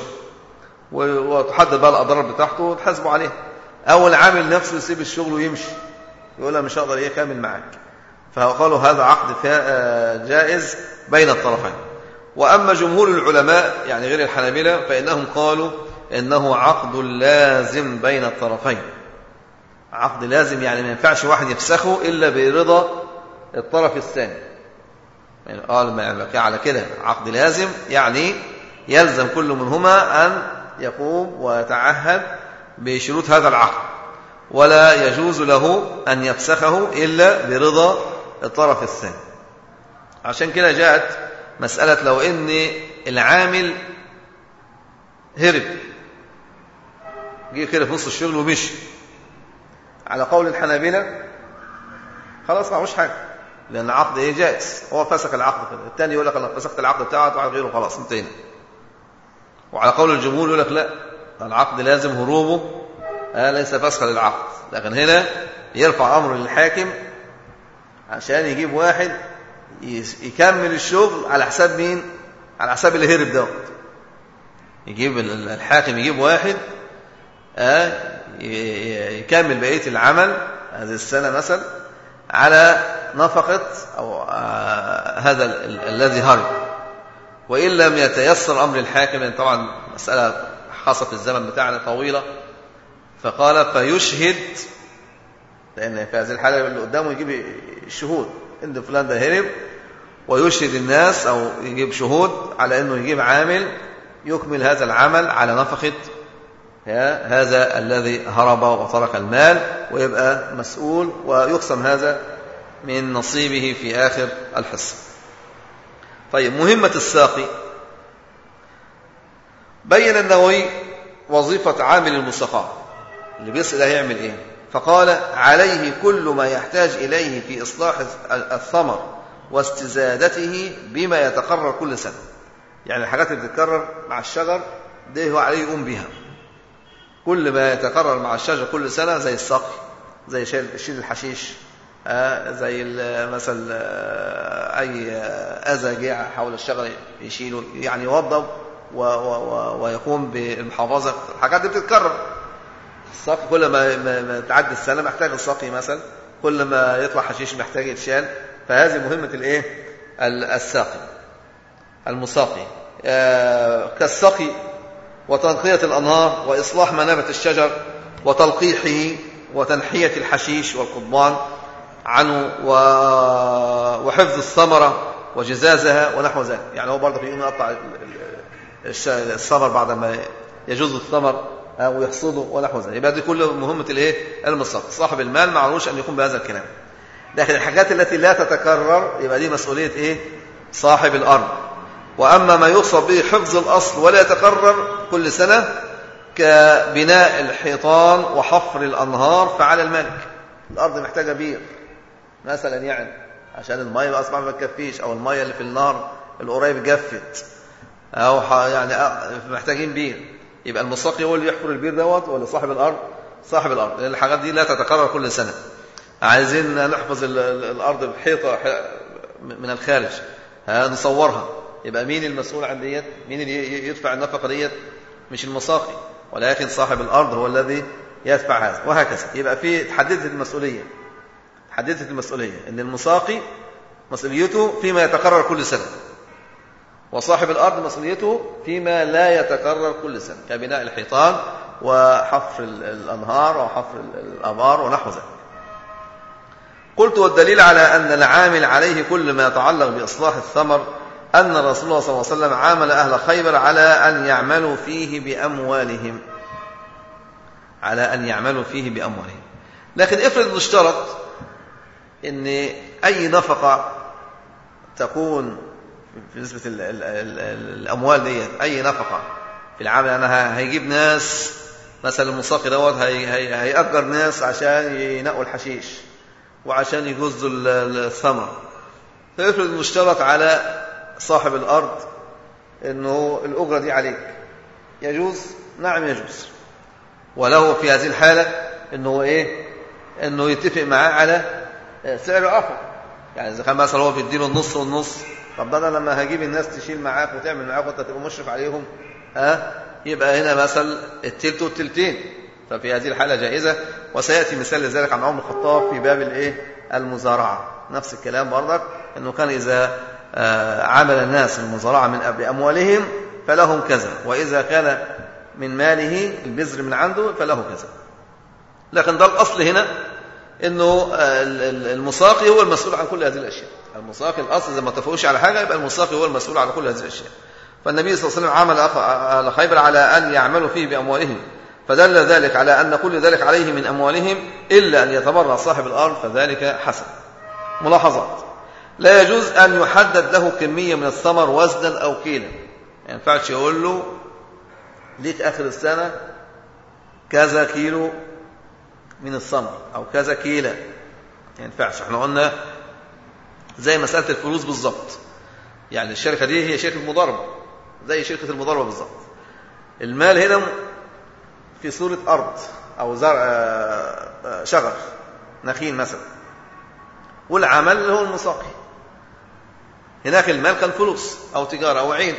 وتحدد بقى الأضرار بتاعته وتحاسبه عليها. أو العامل نفسه يسيب الشغل ويمشي، يقول مش هقدر إيه أكمل معاك. فقالوا هذا عقد جائز بين الطرفين. وأما جمهور العلماء يعني غير الحنابلة فإنهم قالوا إنه عقد لازم بين الطرفين. عقد لازم يعني ما ينفعش واحد يفسخه إلا برضا الطرف الثاني. يعني قال ما يعني على كده عقد لازم يعني يلزم كل منهما أن يقوم ويتعهد بشروط هذا العقد، ولا يجوز له أن يفسخه إلا برضا الطرف الثاني. عشان كده جاءت مسألة لو إن العامل هرب جه كده في نص الشغل ومشي، على قول الحنابلة خلاص ما عملش حاجة، لأن عقد إيه جائز، هو فسخ العقد كده. الثاني يقول لك أنا فسخت العقد بتاعه وعلى غيره خلاص انتهينا. وعلى قول الجمهور يقول لك لا، العقد لازم هروبه آه ليس فسخ للعقد. لكن هنا يرفع أمر للحاكم عشان يجيب واحد يكمل الشغل على حساب مين؟ على حساب اللي هرب ده. يجيب الحاكم يجيب واحد آه يكمل بقية العمل هذه السنة مثلا على نفقة أو آه هذا ال الذي هرب. وإن لم يتيسر أمر الحاكم، لأن طبعا مسألة خاصة في الزمن بتاعنا طويلة، فقال فيشهد، لأن في هذه الحالة اللي قدامه يجيب الشهود إن فلان ده هرب، ويشهد الناس أو يجيب شهود على أنه يجيب عامل يكمل هذا العمل على نفقة هذا الذي هرب وترك المال، ويبقى مسؤول ويقسم هذا من نصيبه في آخر الحصة. طيب، مهمة الساقي. بين النووي وظيفة عامل المساقاة اللي بيسأل هيعمل إيه، فقال عليه كل ما يحتاج إليه في إصلاح الثمر واستزادته بما يتقرر كل سنة. يعني الحاجات اللي بتتكرر مع الشجر ده هو عليه يقوم بها. كل ما يتكرر مع الشجر كل سنة، زي السقي، زي شيل الحشيش، آه زي مثلا آه أي أذى جاء حول الشجر يشيله، يعني يوضب ويقوم بالمحافظة. الحاجات دي بتتكرر. السقي كل ما, ما تعدي السنة محتاج السقي مثلا، كل ما يطلع حشيش محتاج يتشال. فهذه مهمة الايه الساقي المساقي، آه كالسقي وتنقية الأنهار وإصلاح منابت الشجر وتلقيحه وتنحية الحشيش والقضبان عنه وحفظ الثمرة وجزازها ونحو ذلك. يعني هو برضه يقوم يقطع الثمر بعد ما يجوز الثمر ويحصده ونحو ذلك. يبقى دي كل مهمة الايه المساقي. صاحب المال معلوش أن يقوم بهذا الكلام. لكن الحاجات التي لا تتكرر يبقى دي مسؤولية ايه صاحب الأرض. وأما ما يوصف به حفظ الأصل ولا يتكرر كل سنة كبناء الحيطان وحفر الأنهار فعلى الملك. الأرض محتاجة بير مثلا، يعني عشان المية أصبح ما تكفيش، أو المية اللي في النهر القريب جفت، أو يعني محتاجين بير. يبقى المساقي هو اللي يحفر البير دوت، ولا صاحب الأرض؟ صاحب الأرض، لأن الحاجات دي لا تتكرر كل سنة. عايزين نحفظ الأرض بحيطة من الخارج، نصورها، يبقى مين المسؤول عن ديت؟ مين اللي يدفع النفقة ديت؟ مش المساقي، ولكن صاحب الأرض هو الذي يدفع هذا، وهكذا. يبقى في تحددت المسؤولية، تحددت المسؤولية إن المساقي مسؤوليته فيما يتكرر كل سنة، وصاحب الأرض مسؤوليته فيما لا يتكرر كل سنة كبناء الحيطان وحفر الأنهار وحفر الآبار ونحو ذلك. قلت والدليل على أن العامل عليه كل ما يتعلق بإصلاح الثمر أن رسول الله صلى الله عليه وسلم عامل أهل خيبر على أن يعملوا فيه بأموالهم، على أن يعملوا فيه بأموالهم. لكن افرض نشترط أن أي نفقة تكون في نسبة ال ال ال الأموال دي، أي نفقة في العمل، أنا هيجيب ناس مثلا المساقي دوت هي هي هيأجر ناس عشان ينقوا الحشيش وعشان يجزوا الثمر. فافرض نشترط على صاحب الأرض أنه الأجرة دي عليك، يجوز؟ نعم يجوز. وله في هذه الحالة أنه إيه؟ أنه يتفق معاه على سعر آخر. يعني إذا كان مثلا هو بيديله النص والنص، طب ده أنا لما هجيب الناس تشيل معاك وتعمل معاك وأنت تبقى مشرف عليهم، ها يبقى هنا مثلا التلت والتلتين. ففي هذه الحالة جائزة. وسيأتي مثال لذلك عن عمر الخطاب في باب الإيه المزارعة. نفس الكلام برضك، أنه كان إذا عمل الناس المزارعة من بأموالهم فلهم كذا، وإذا كان من ماله البذر من عنده فله كذا. لكن ده الأصل هنا أنه المساقي هو المسؤول عن كل هذه الأشياء. المساقي الأصل إذا ما اتفقوش على حاجة يبقى المساقي هو المسؤول عن كل هذه الأشياء. فالنبي صلى الله عليه وسلم عمل أهل خيبر على أن يعملوا فيه بأموالهم، فدل ذلك على أن كل ذلك عليه من أموالهم إلا أن يتبرع صاحب الأرض، فذلك حسن. ملاحظات: لا يجوز أن يحدد له كمية من الثمر وزنا أو كيلا. ما ينفعش يقول له ليك آخر السنة كذا كيلو من الثمر أو كذا كيلة، ما ينفعش. احنا قلنا زي مسألة الفلوس بالضبط. يعني الشركة دي هي شركة مضاربة، زي شركة المضاربة بالضبط. المال هنا في صورة أرض أو زرع شجر نخيل مثلا، والعمل اللي هو المساقي. هناك المال كان فلوس أو تجارة أو عين،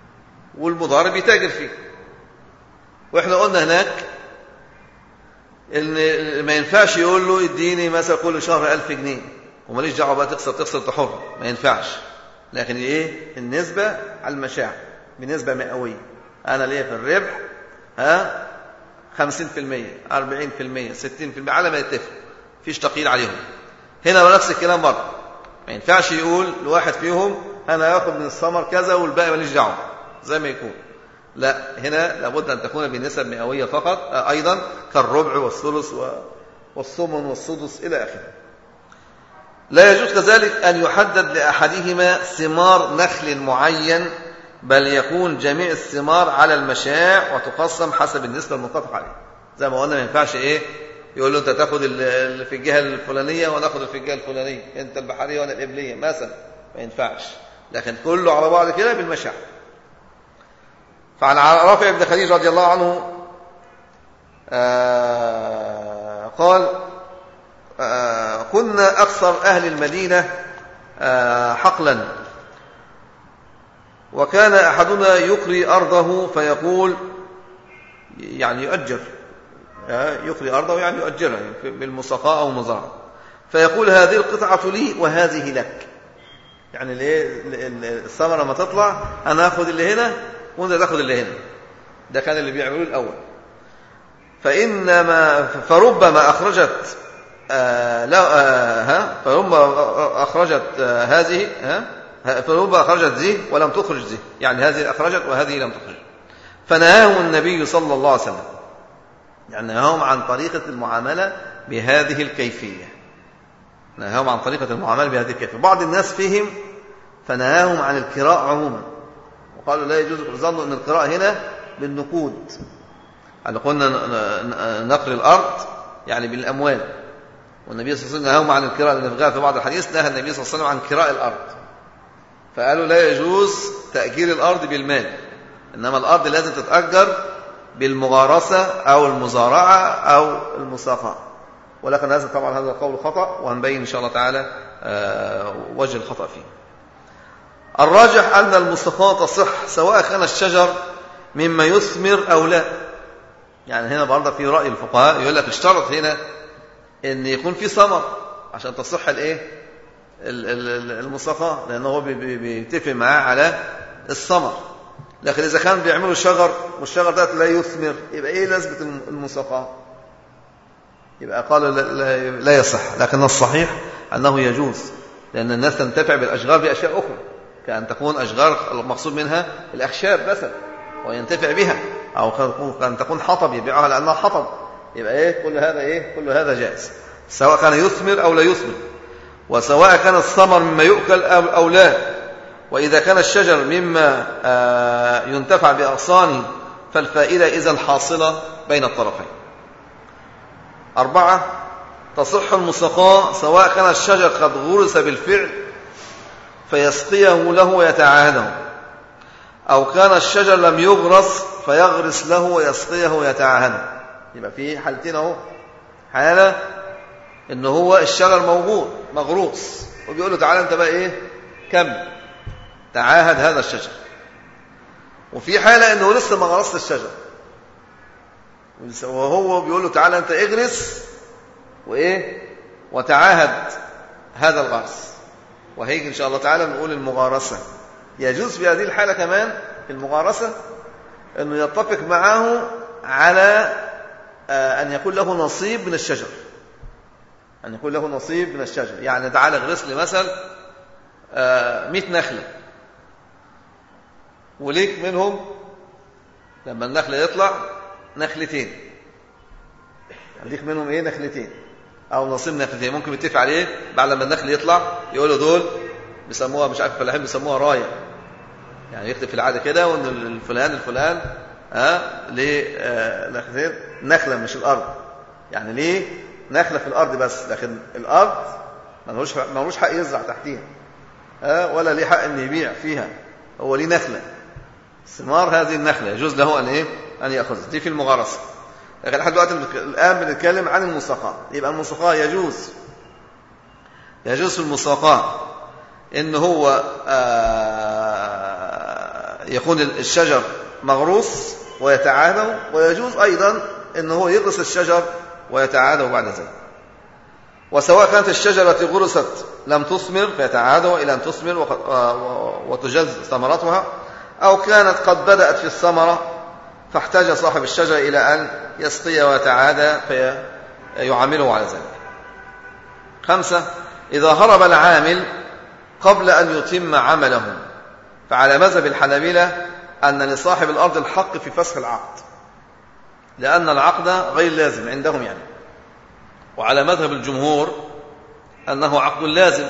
والمضارب يتاجر فيه. وإحنا قلنا هناك ان ما ينفعش يقول له اديني مثلا كل شهر ألف جنيه وماليش دعوه بقى، تخسر تخسر تحر، ما ينفعش. لكن ايه النسبه على المشاع بنسبه مئويه، انا ليا في الربح ها خمسين في المية أربعين في المية ستين في المية على ما يتفق، فيش تقييد عليهم. هنا نفس الكلام برضه، ما ينفعش يقول لواحد فيهم انا هاخد من الثمر كذا والباقي ماليش دعوه زي ما يكون. لا، هنا لابد ان تكون بنسب مئويه فقط، ايضا كالربع والثلث والثمن والسدس الى اخره. لا يجوز كذلك ان يحدد لاحدهما ثمار نخل معين، بل يكون جميع الثمار على المشاع وتقسم حسب النسبه المتفق عليها. زي ما قلنا ما ينفعش ايه يقول له انت تاخد اللي في الجهه الفلانيه وانا اخد اللي في الجهه الفلانيه، انت البحريه وانا القبليه مثلا، ما ينفعش. لكن كله على بعض كده بالمشاع. فعن رافع بن خديج رضي الله عنه آه قال آه كنا أكثر أهل المدينة آه حقلا، وكان أحدنا يقري أرضه فيقول، يعني يؤجر، آه يقري أرضه يعني يؤجرها بالمساقاة أو المزارعة، فيقول هذه القطعة لي وهذه لك. يعني الثمرة لما تطلع أنا أخذ اللي هنا وأنت تأخذ اللي هنا. ده كان اللي بيعملوه الأول. فإنما فربما أخرجت آه لا آه ها فربما أخرجت آه هذه ها فربما أخرجت ذي ولم تخرج ذي، يعني هذه أخرجت وهذه لم تخرج. فنهاهم النبي صلى الله عليه وسلم، يعني نهاهم عن طريقة المعاملة بهذه الكيفية، نهاهم عن طريقة المعاملة بهذه الكيفية. بعض الناس فهم فنهاهم عن الكراء عموما، وقالوا لا يجوز، ظنوا أن القراء هنا بالنقود، يعني قلنا نقل الأرض يعني بالأموال، والنبي صلى الله عليه وسلم نهاهم عن الكراء، لأن في بعض الحديث نهى النبي صلى الله عليه وسلم عن كراء الأرض، فقالوا لا يجوز تأجير الأرض بالمال، إنما الأرض لازم تتأجر بالمغارسة أو المزارعة أو المساقاة. ولكن هذا طبعا هذا القول خطأ، وهنبين إن شاء الله تعالى وجه الخطأ فيه. الراجح أن المساقاة تصح سواء كان الشجر مما يثمر أو لا. يعني هنا برضه في رأي الفقهاء يقول لك اشترط هنا ان يكون في ثمر عشان تصح الايه المساقاة، لانه هو بيتفق معاه على الثمر. لكن اذا كان بيعملوا شجر والشجر ده لا يثمر، يبقى ايه لازمه المساقاة؟ يبقى قالوا لا, لا يصح. لكن الصحيح انه يجوز، لان الناس تنتفع بالاشجار باشياء اخرى، كأن تكون اشجار المقصود منها الاخشاب مثلا وينتفع بها، او كأن تكون حطب يبيعها لانها حطب، يبقى ايه كل هذا ايه كل هذا جائز، سواء كان يثمر او لا يثمر، وسواء كان الثمر مما يؤكل او لا. واذا كان الشجر مما ينتفع باغصانه فالفائده اذا حاصله بين الطرفين. أربعة، تصح المساقاة سواء كان الشجر قد غرس بالفعل فيسقيه له ويتعاهده، أو كان الشجر لم يغرس فيغرس له ويسقيه ويتعاهده. يبقى في حالتين اهو، حالة إن هو الشجر موجود مغروس وبيقول له تعالى أنت بقى إيه كم تعاهد هذا الشجر، وفي حالة إنه لسه ما غرست الشجر وهو بيقول له تعالى أنت اغرس وإيه وتعاهد هذا الغرس. وهيجي إن شاء الله تعالى نقول المغارسة يجوز في هذه الحالة كمان المغارسة، أنه يتفق معه على أن يكون له نصيب من الشجر، أن يكون له نصيب من الشجر. يعني تعالى اغرس لي مثلا مئة نخلة وليك منهم لما النخلة يطلع نخلتين، ليك منهم ايه نخلتين او نصيب نخلتين. ممكن يتفق عليه بعد لما النخل يطلع يقولوا دول بيسموها مش عارف الفلاحين بيسموها رايه، يعني يكتب في العاده كده وان الفلان الفلان ها ليه نخلتين، نخله مش الارض، يعني ليه نخله في الارض بس، لكن الارض ملوش ملوش حق يزرع تحتيها ها ولا ليه حق ان يبيع فيها، هو ليه نخله ثمار هذه النخله يجوز له ان ايه ان ياخذها. دي في المغارسه. لكن لحد دلوقتي الان بنتكلم عن المساقاة. يبقى المساقاة يجوز يجوز في المساقاة ان هو يكون الشجر مغروس ويتعاهده، ويجوز ايضا ان هو يغرس الشجر ويتعادوا بعد ذلك. وسواء كانت الشجرة غرست لم تثمر فيتعادوا إلى أن تثمر وتجز ثمرتها، أو كانت قد بدأت في الثمرة فاحتاج صاحب الشجرة إلى أن يسقي ويتعادى فيعامله على ذلك. خمسة: إذا هرب العامل قبل أن يتم عمله، فعلى مذهب الحنابلة أن لصاحب الأرض الحق في فسخ العقد، لأن العقد غير لازم عندهم يعني. وعلى مذهب الجمهور أنه عقد لازم،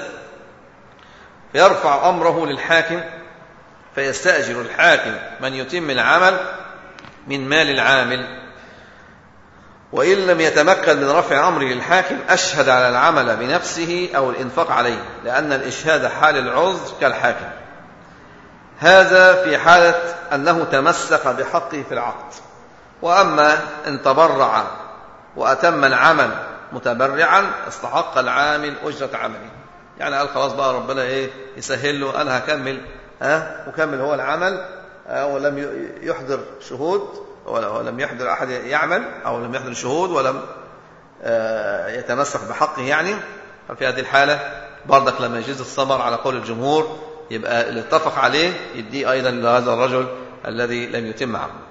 فيرفع أمره للحاكم فيستأجر الحاكم من يتم العمل من مال العامل، وإن لم يتمكن من رفع أمره للحاكم أشهد على العمل بنفسه أو الإنفاق عليه، لأن الإشهاد حال العذر كالحاكم. هذا في حالة أنه تمسك بحقه في العقد. وأما إن تبرع وأتم العمل متبرعا استحق العامل أجرة عمله، يعني قال خلاص بقى ربنا إيه يسهل له، أنا هكمل ها وكمل هو العمل، ولم يحضر شهود ولم يحضر أحد يعمل، أو لم يحضر شهود ولم يتمسك بحقه يعني. ففي هذه الحالة برضك لما يجوز الثمر على قول الجمهور، يبقى اللي اتفق عليه يديه أيضا لهذا الرجل الذي لم يتم عمله.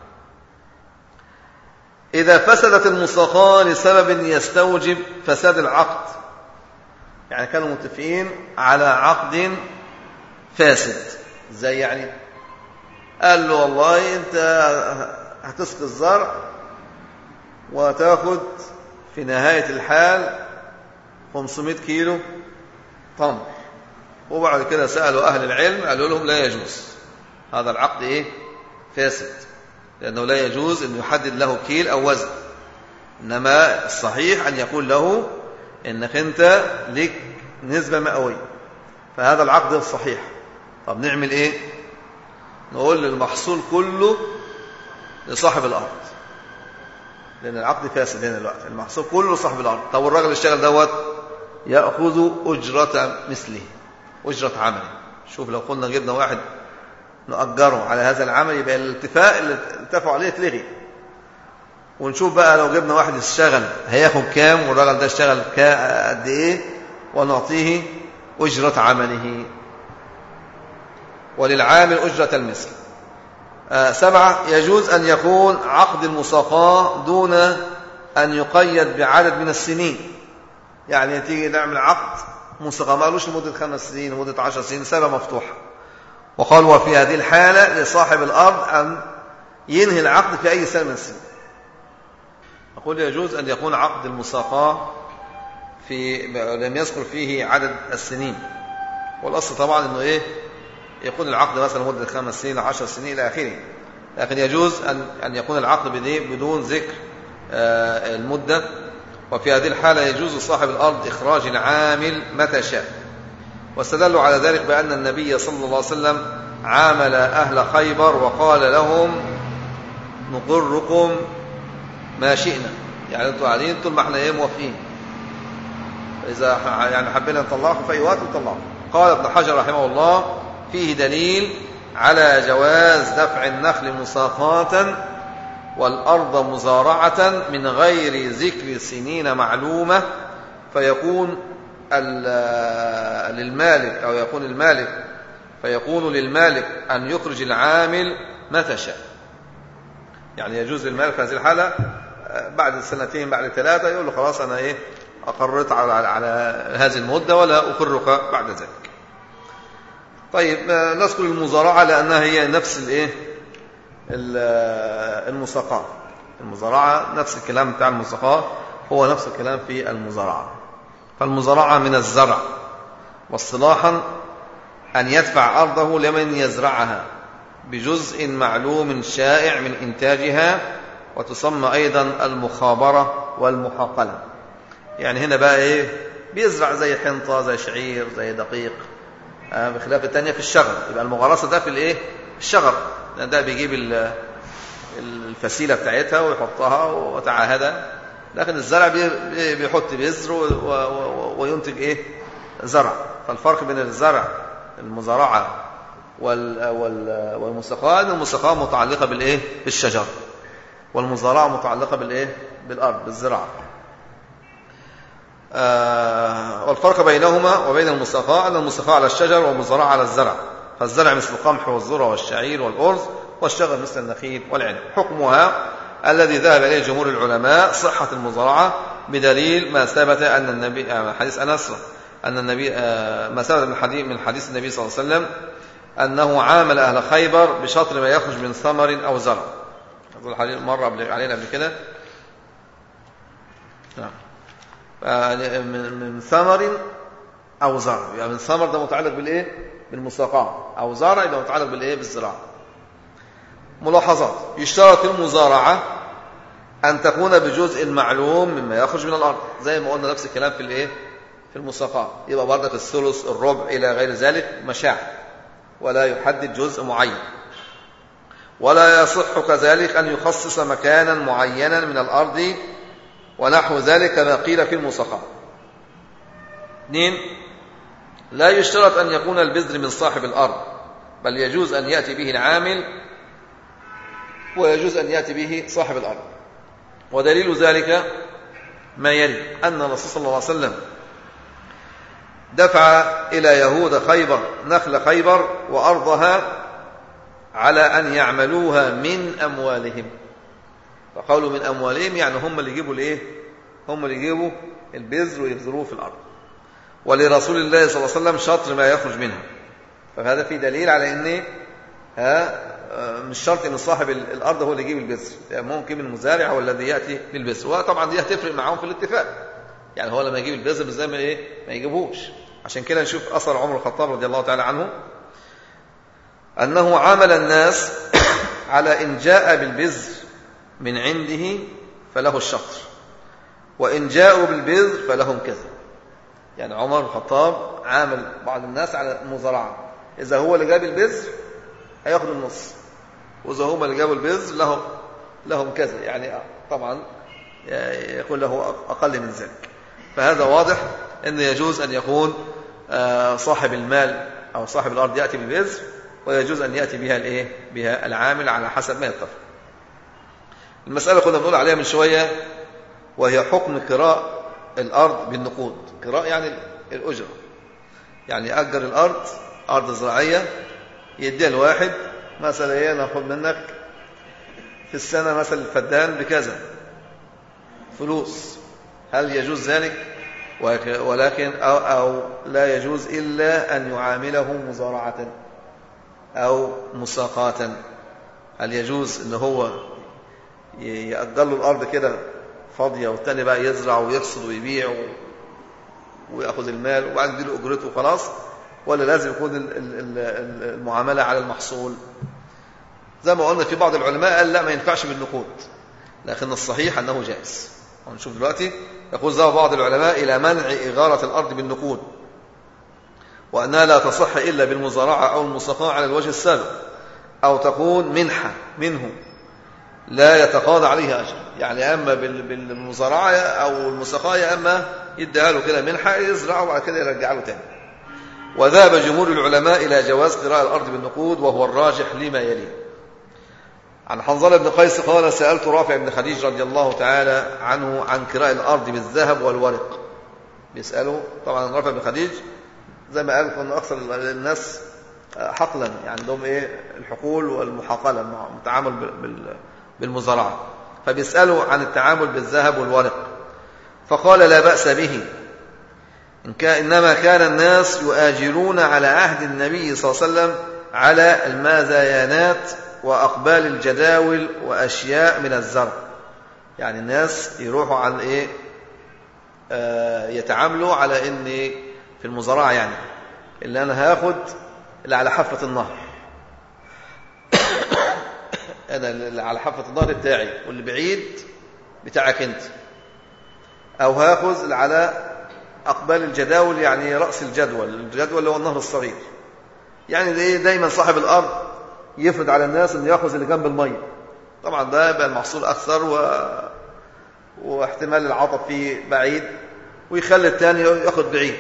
إذا فسدت المساقاة لسبب يستوجب فساد العقد، يعني كانوا متفقين على عقد فاسد، زي يعني قال له والله أنت هتسقي الزرع وتاخد في نهاية الحال خمسمائة كيلو تمر، وبعد كده سألوا أهل العلم قالوا لهم لا يجوز، هذا العقد إيه فاسد، لأنه لا يجوز أن يحدد له كيل أو وزن، إنما الصحيح أن يقول له إنك أنت لك نسبة مئوية، فهذا العقد الصحيح. طب نعمل إيه؟ نقول للمحصول كله لصاحب الأرض، لأن العقد فاسد هنا الوقت، المحصول كله لصاحب الأرض. طب والراجل اللي اشتغل دوت يأخذ أجرة مثله، أجرة عمله. شوف لو قلنا جبنا واحد نؤجره على هذا العمل، يبقى الاتفاق اللي اتفقوا عليه اتلغي. ونشوف بقى لو جبنا واحد يشتغل هياخد كام، والراجل ده اشتغل قد ايه، ونعطيه أجرة عمله، وللعامل أجرة المثل. آه سبعة: يجوز أن يكون عقد المساقاة دون أن يقيد بعدد من السنين، يعني تيجي نعمل عقد مساقاة ما قالوش لمدة خمس سنين لمدة عشر سنين، سنة مفتوحة. وقال وفي هذه الحالة لصاحب الأرض أن ينهي العقد في أي سنة من السنين. أقول يجوز أن يكون عقد المساقاة في لم يذكر فيه عدد السنين، والأصل طبعا أنه إيه يكون العقد مثلا مدة خمس سنين عشر سنين إلى آخره، لكن يجوز أن أن يكون العقد بدون ذكر المدة. وفي هذه الحالة يجوز صاحب الأرض إخراج العامل متى شاء. واستدلوا على ذلك بأن النبي صلى الله عليه وسلم عامل أهل خيبر وقال لهم نقركم ما شئنا، يعني أنتم قاعدين طول ما احنا ايه موافقين، إذا يعني حبينا نطلعكم في أي وقت نطلعكم. قال ابن حجر رحمه الله فيه دليل على جواز دفع النخل مساقاة والأرض مزارعة من غير ذكر سنين معلومة، فيكون للمالك أو يكون المالك فيكون للمالك أن يخرج العامل متى شاء. يعني يجوز للمالك في هذه الحالة بعد سنتين بعد ثلاثة يقول له خلاص أنا إيه أقررت على, على هذه المدة ولا أقرك بعد ذلك. طيب نذكر المزارعة لأنها هي نفس الإيه المساقاة. المزارعة نفس الكلام بتاع المساقاة هو نفس الكلام في المزارعة. فالمزارعة من الزرع، واصطلاحا أن يدفع أرضه لمن يزرعها بجزء معلوم شائع من إنتاجها، وتسمى أيضا المخابرة والمحاقلة. يعني هنا بقى إيه بيزرع زي حنطة زي شعير زي دقيق، آه بخلاف التانية في الشجر. يبقى المغارسة ده في الإيه الشجر، لأن ده بيجيب الفسيلة بتاعتها ويحطها وتعاهدها، لكن الزرع بيحط بذر وينتج إيه زرع. فالفرق بين الزرع المزارعة والمساقاة أن المساقاة متعلقة بالإيه بالشجر، والمزارعة متعلقة بالإيه بالأرض بالزراعة. آه والفرق بينهما وبين المساقاة أن المساقاة على الشجر والمزارعة على الزرع، فالزرع مثل القمح والذرة والشعير والأرز، والشجر مثل النخيل والعنب. حكمها الذي ذهب إليه جمهور العلماء صحة المزارعة بدليل ما ثبت أن النبي آه حديث أنس أن النبي آه ما ثبت من حديث من حديث النبي صلى الله عليه وسلم أنه عامل أهل خيبر بشطر ما يخرج من ثمر أو زرع. هذا الحديث مر علينا قبل كده. نعم. من ثمر أو زرع، يعني من ثمر ده متعلق بالإيه؟ بالمساقاة، أو زرع يبقى متعلق بالإيه؟ بالزراعة. ملاحظات: يشترط المزارعة أن تكون بجزء معلوم مما يخرج من الأرض، زي ما قلنا نفس الكلام في الإيه؟ في المساقاة، يبقى برضك الثلث الربع إلى غير ذلك مشاع، ولا يحدد جزء معين. ولا يصح كذلك أن يخصص مكانا معينا من الأرض ونحو ذلك ما قيل في المساقاة. اثنين: لا يشترط أن يكون البذر من صاحب الأرض، بل يجوز أن يأتي به العامل ويجوز أن يأتي به صاحب الأرض. ودليل ذلك ما يلي: أن الرسول صلى الله عليه وسلم دفع إلى يهود خيبر نخل خيبر وأرضها على أن يعملوها من أموالهم. فقالوا من أموالهم يعني هم اللي يجيبوا الإيه؟ هم اللي يجيبوا البذر ويبذروه في الأرض. ولرسول الله صلى الله عليه وسلم شطر ما يخرج منها. فهذا في دليل على أن ها مش شرط ان صاحب الارض هو اللي يجيب البذر، يعني ممكن من المزارع هو الذي ياتي بالبذر. وطبعا دي هتفرق معاهم في الاتفاق، يعني هو لما يجيب البذر زي ما ايه ما يجيبوش. عشان كده نشوف اثر عمر الخطاب رضي الله تعالى عنه انه عامل الناس على ان جاء بالبذر من عنده فله الشطر، وان جاءوا بالبذر فلهم كذا. يعني عمر الخطاب عامل بعض الناس على المزارعه، اذا هو اللي جاب البذر هياخد النص، وإذا هم اللي جابوا البذر لهم لهم كذا، يعني طبعا يكون له أقل من ذلك. فهذا واضح أن يجوز أن يكون صاحب المال أو صاحب الأرض يأتي بالبذر، ويجوز أن يأتي بها الإيه؟ بها العامل على حسب ما يتفق. المسألة كنا بنقول عليها من شوية، وهي حكم كراء الأرض بالنقود. كراء يعني الأجرة، يعني أجر الأرض أرض زراعية يديها الواحد مثلا ايه ناخد منك في السنة مثلا الفدان بكذا فلوس. هل يجوز ذلك؟ ولكن أو, أو لا يجوز إلا أن يعامله مزارعة أو مساقاة. هل يجوز إن هو يأجر له الأرض كده فاضية والتاني بقى يزرع ويقصد ويبيع ويأخذ المال وبعد يديله أجرته وخلاص، ولا لازم يكون المعاملة على المحصول؟ زي ما قلنا في بعض العلماء قال لا ما ينفعش بالنقود، لكن الصحيح أنه جائز. ونشوف دلوقتي يقول ذهب بعض العلماء إلى منع إغارة الأرض بالنقود، وأنها لا تصح إلا بالمزارعة أو المساقاة على الوجه السابق، أو تكون منحة منه لا يتقاضى عليها أجر، يعني أما بالمزارعة أو المساقاة أما يديها له كده منحة يزرعه وبعد كده يرجع له تاني. وذهب جمهور العلماء إلى جواز قراءة الأرض بالنقود، وهو الراجح لما يلي. عن حنظلة بن قيس قال: سألت رافع بن خديج رضي الله تعالى عنه عن قراءة الأرض بالذهب والورق. بيسأله طبعا رافع بن خديج زي ما قال كنا أكثر الناس حقلا، يعني عندهم إيه الحقول والمحاقلة مع التعامل بالمزارعة، فبيسأله عن التعامل بالذهب والورق، فقال: لا بأس به، إن كان إنما كان الناس يؤاجرون على عهد النبي صلى الله عليه وسلم على المازيانات وأقبال الجداول وأشياء من الزرع. يعني الناس يروحوا عن إيه آه يتعاملوا على إن في المزارعة، يعني اللي أنا هاخد اللي على حافة النهر أنا اللي على حافة النهر بتاعي، واللي بعيد بتاعك أنت، أو هاخذ اللي على أقبال الجداول، يعني رأس الجدول، الجدول اللي هو النهر الصغير. يعني دايما صاحب الأرض يفرض على الناس أن يأخذ اللي جنب المية، طبعا ده يبقى المحصول أكثر و... واحتمال العطب فيه بعيد، ويخلي الثاني يأخذ بعيد.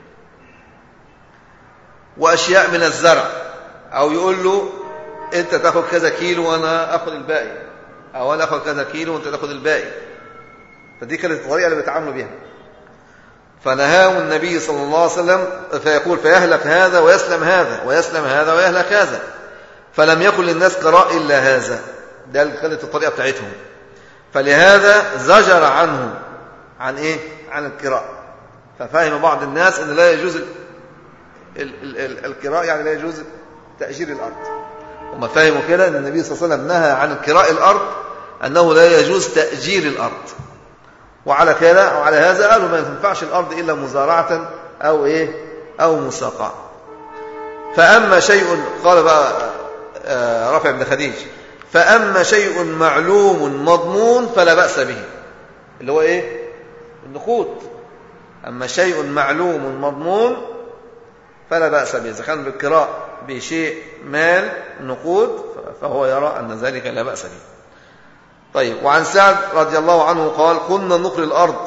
وأشياء من الزرع، أو يقول له أنت تأخذ كذا كيلو وأنا أخذ الباقي، أو أنا أخذ كذا كيلو وأنت تأخذ الباقي. فدي كانت الطريقة اللي بيتعاملوا بها. فنهاه النبي صلى الله عليه وسلم، فيقول فيهلك هذا ويسلم هذا ويسلم هذا ويهلك هذا، فلم يكن للناس قراء إلا هذا. ده اللي كانت الطريقة بتاعتهم. فلهذا زجر عنه عن إيه؟ عن القراء. ففهم بعض الناس أن لا يجوز ال ال ال القراء، يعني لا يجوز تأجير الأرض. وما فهموا كده أن النبي صلى الله عليه وسلم نهى عن القراء الأرض، أنه لا يجوز تأجير الأرض. وعلى كده وعلى هذا قالوا ما تنفعش الأرض إلا مزارعة أو إيه أو مساقة. فأما شيء، قال بقى رافع بن خديج، فأما شيء معلوم مضمون فلا بأس به، اللي هو إيه النقود. أما شيء معلوم مضمون فلا بأس به، إذا كان بالقراء بشيء مال نقود فهو يرى أن ذلك لا بأس به. طيب، وعن سعد رضي الله عنه قال كنا نقري الأرض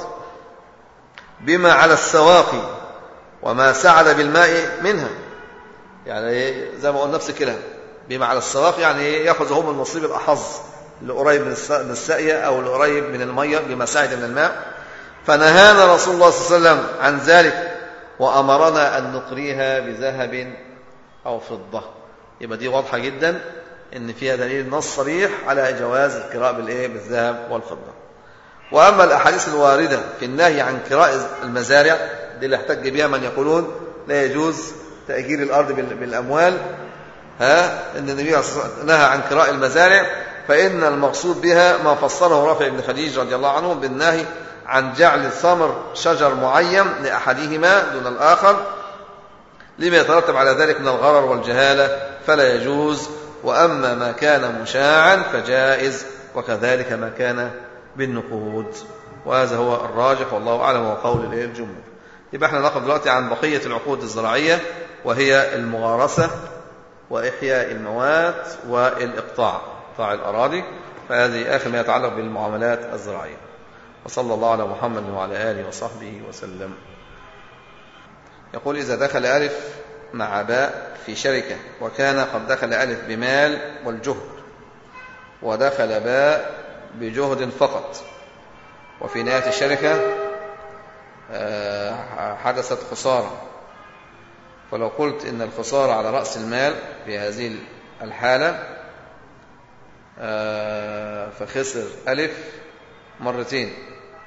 بما على السواقي وما سعد بالماء منها. يعني زي ما قلنا نفس الكلام، بما على السواقي يعني يأخذ هم النصيب الأحظ، اللي قريب من الساقية أو اللي قريب من المية بما سعد من الماء. فنهانا رسول الله صلى الله عليه وسلم عن ذلك وأمرنا أن نقريها بذهب أو فضة. يبقى دي واضحة جدا إن فيها دليل نص صريح على جواز القراء بالإيه بالذهب والفضة. وأما الأحاديث الواردة في النهي عن قراء المزارع، دي اللي احتج بها من يقولون لا يجوز تأجير الأرض بالأموال، ها إن النبي نهى عن قراء المزارع، فإن المقصود بها ما فسره رافع بن خديج رضي الله عنه بالنهي عن جعل ثمر شجر معين لأحدهما دون الآخر لما يترتب على ذلك من الغرر والجهالة، فلا يجوز. وأما ما كان مشاعا فجائز، وكذلك ما كان بالنقود. وهذا هو الراجح والله أعلم وقول الجمهور. يبقى احنا نقف دلوقتي عن بقية العقود الزراعية، وهي المغارسة وإحياء الموات والإقطاع، إقطاع الأراضي. فهذه آخر ما يتعلق بالمعاملات الزراعية. وصلى الله على محمد وعلى آله وصحبه وسلم. يقول إذا دخل ألف مع باء في شركة وكان قد دخل ألف بمال والجهد، ودخل باء بجهد فقط، وفي نهاية الشركة حدثت خسارة، فلو قلت إن الخسارة على رأس المال في هذه الحالة فخسر ألف مرتين،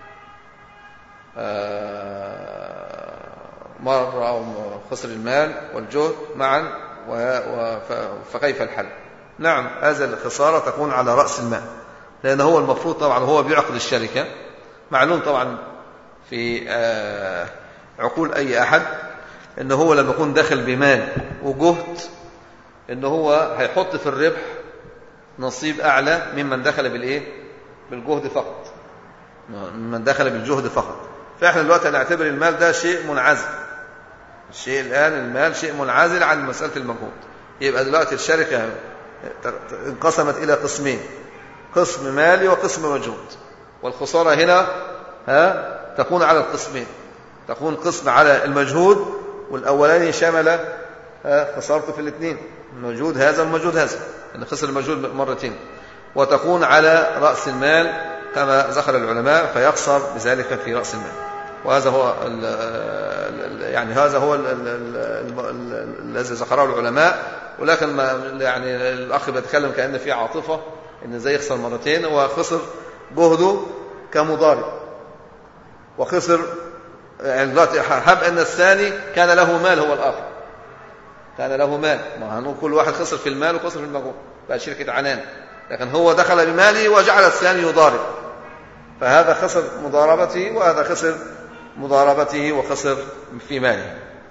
مرة أو خسر المال والجهد معا، فكيف الحل؟ نعم، هذا الخسارة تكون على رأس المال، لأن هو المفروض طبعا هو بيعقد الشركة. معلوم طبعا في عقول أي أحد إن هو لما يكون داخل بمال وجهد إن هو هيحط في الربح نصيب أعلى ممن دخل بالإيه؟ بالجهد فقط، ممن دخل بالجهد فقط. فإحنا دلوقتي نعتبر المال ده شيء منعزل، الشيء الآن المال شيء منعزل عن مسألة المجهود. يبقى دلوقتي الشركة انقسمت إلى قسمين، قسم مالي وقسم مجهود، والخسارة هنا ها تكون على القسمين، تكون قسم على المجهود، والأولاني شمل خسارته في الاثنين، المجهود هذا والمجهود هذا، اللي خسر المجهود مرتين، وتكون على رأس المال كما ذكر العلماء، فيخسر بذلك في رأس المال. وهذا هو ال ال يعني هذا هو الذي ذكره العلماء. ولكن ما يعني الأخ بيتكلم كأن في عاطفة إن زي يخسر مرتين، وخسر جهده كمضارب، وخسر يعني دلوقتي حب أن الثاني كان له مال، هو الآخر كان له مال، ما هنقول كل واحد خسر في المال وخسر في المجهود، بقى شركة عنان، لكن هو دخل بماله وجعل الثاني يضارب، فهذا خسر مضاربته وهذا خسر مضاربته وخسر في ماله.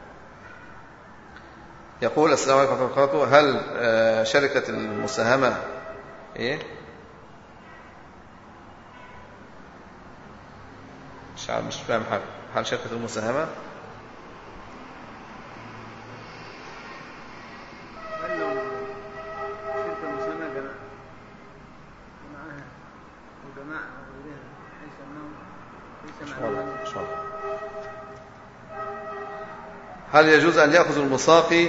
يقول السلام عليكم ورحمة الله وبركاته، هل شركة المساهمة إيه؟ مش مش فاهم حاجة. هل شركة المساهمة هل يجوز أن يأخذ المساقي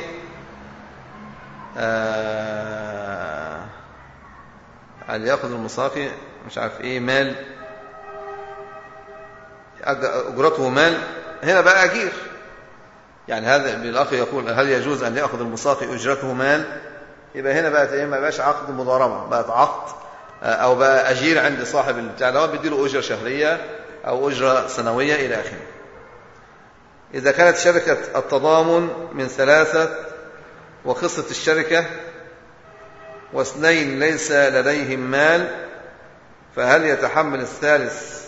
آه هل يأخذ المساقي مش عارف إيه مال أجرته مال هنا بقى أجير. يعني هذا الأخ يقول هل يجوز أن يأخذ المساقي أجرته مال؟ يبقى هنا بقت إيه؟ ما بقاش عقد مضاربة، بقت عقد أو بقى أجير عند صاحب البتاع ده، بيديله أجرة شهرية أو أجرة سنوية إلى آخره. إذا كانت شركة التضامن من ثلاثة وخصت الشركة واثنين ليس لديهم مال، فهل يتحمل الثالث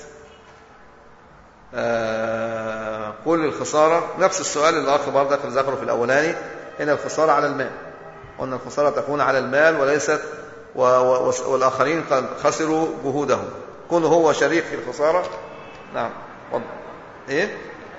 آه كل الخسارة؟ نفس السؤال اللي الأخ برضك ذكره في الأولاني. هنا الخسارة على المال، قلنا الخسارة تكون على المال وليست و و والآخرين قد خسروا جهودهم، كون هو شريك في الخسارة. نعم. إيه؟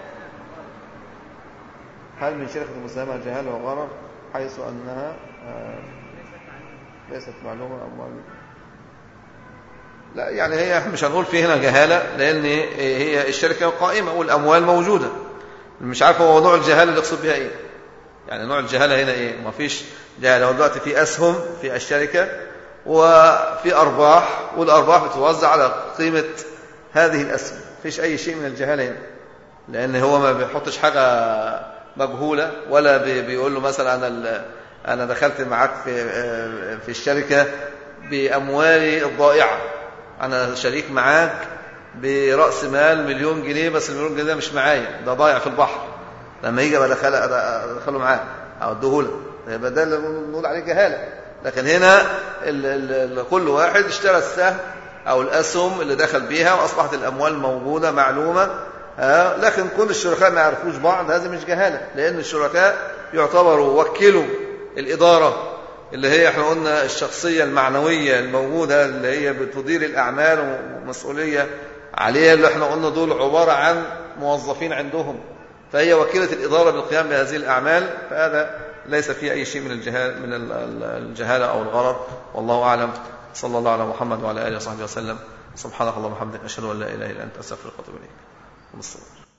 هل من شركة المساهمة جهالة وغرر حيث أنها آه ليست معلومة أو معلومة؟ لا، يعني هي مش هنقول فيه هنا جهالة، لأن هي الشركة قائمة والأموال موجودة. مش عارف هو نوع الجهالة اللي يقصد بها إيه. يعني نوع الجهالة هنا إيه؟ ما فيش جهالة. هو دلوقتي في أسهم في الشركة وفي أرباح، والأرباح بتوزع على قيمة هذه الأسهم. فيش أي شيء من الجهالة هنا، لأن هو ما بيحطش حاجة مجهولة، ولا بيقول له مثلا أنا أنا دخلت معاك في في الشركة بأموالي الضائعة، أنا شريك معاك برأس مال مليون جنيه، بس المليون جنيه ده مش معايا، ده ضايع في البحر، لما يجي أدخله معاه أو أديهوله، يبقى ده اللي نقول عليه جهالة. لكن هنا ال ال كل واحد اشترى السهم أو الأسهم اللي دخل بيها وأصبحت الأموال موجودة معلومة. آه لكن كل الشركاء ما يعرفوش بعض، هذا مش جهالة، لأن الشركاء يعتبروا وكلوا الإدارة اللي هي احنا قلنا الشخصية المعنوية الموجودة اللي هي بتدير الأعمال ومسؤولية عليها، اللي احنا قلنا دول عبارة عن موظفين عندهم، فهي وكيلة الإدارة بالقيام بهذه الأعمال. فهذا ليس فيه أي شيء من الجهالة من الجهالة أو الغرر. والله أعلم. صلى الله على محمد وعلى آله وصحبه وسلم. سبحانك اللهم وبحمدك، أشهد أن لا إله إلا أنت، أستغفرك وأتوب إليك.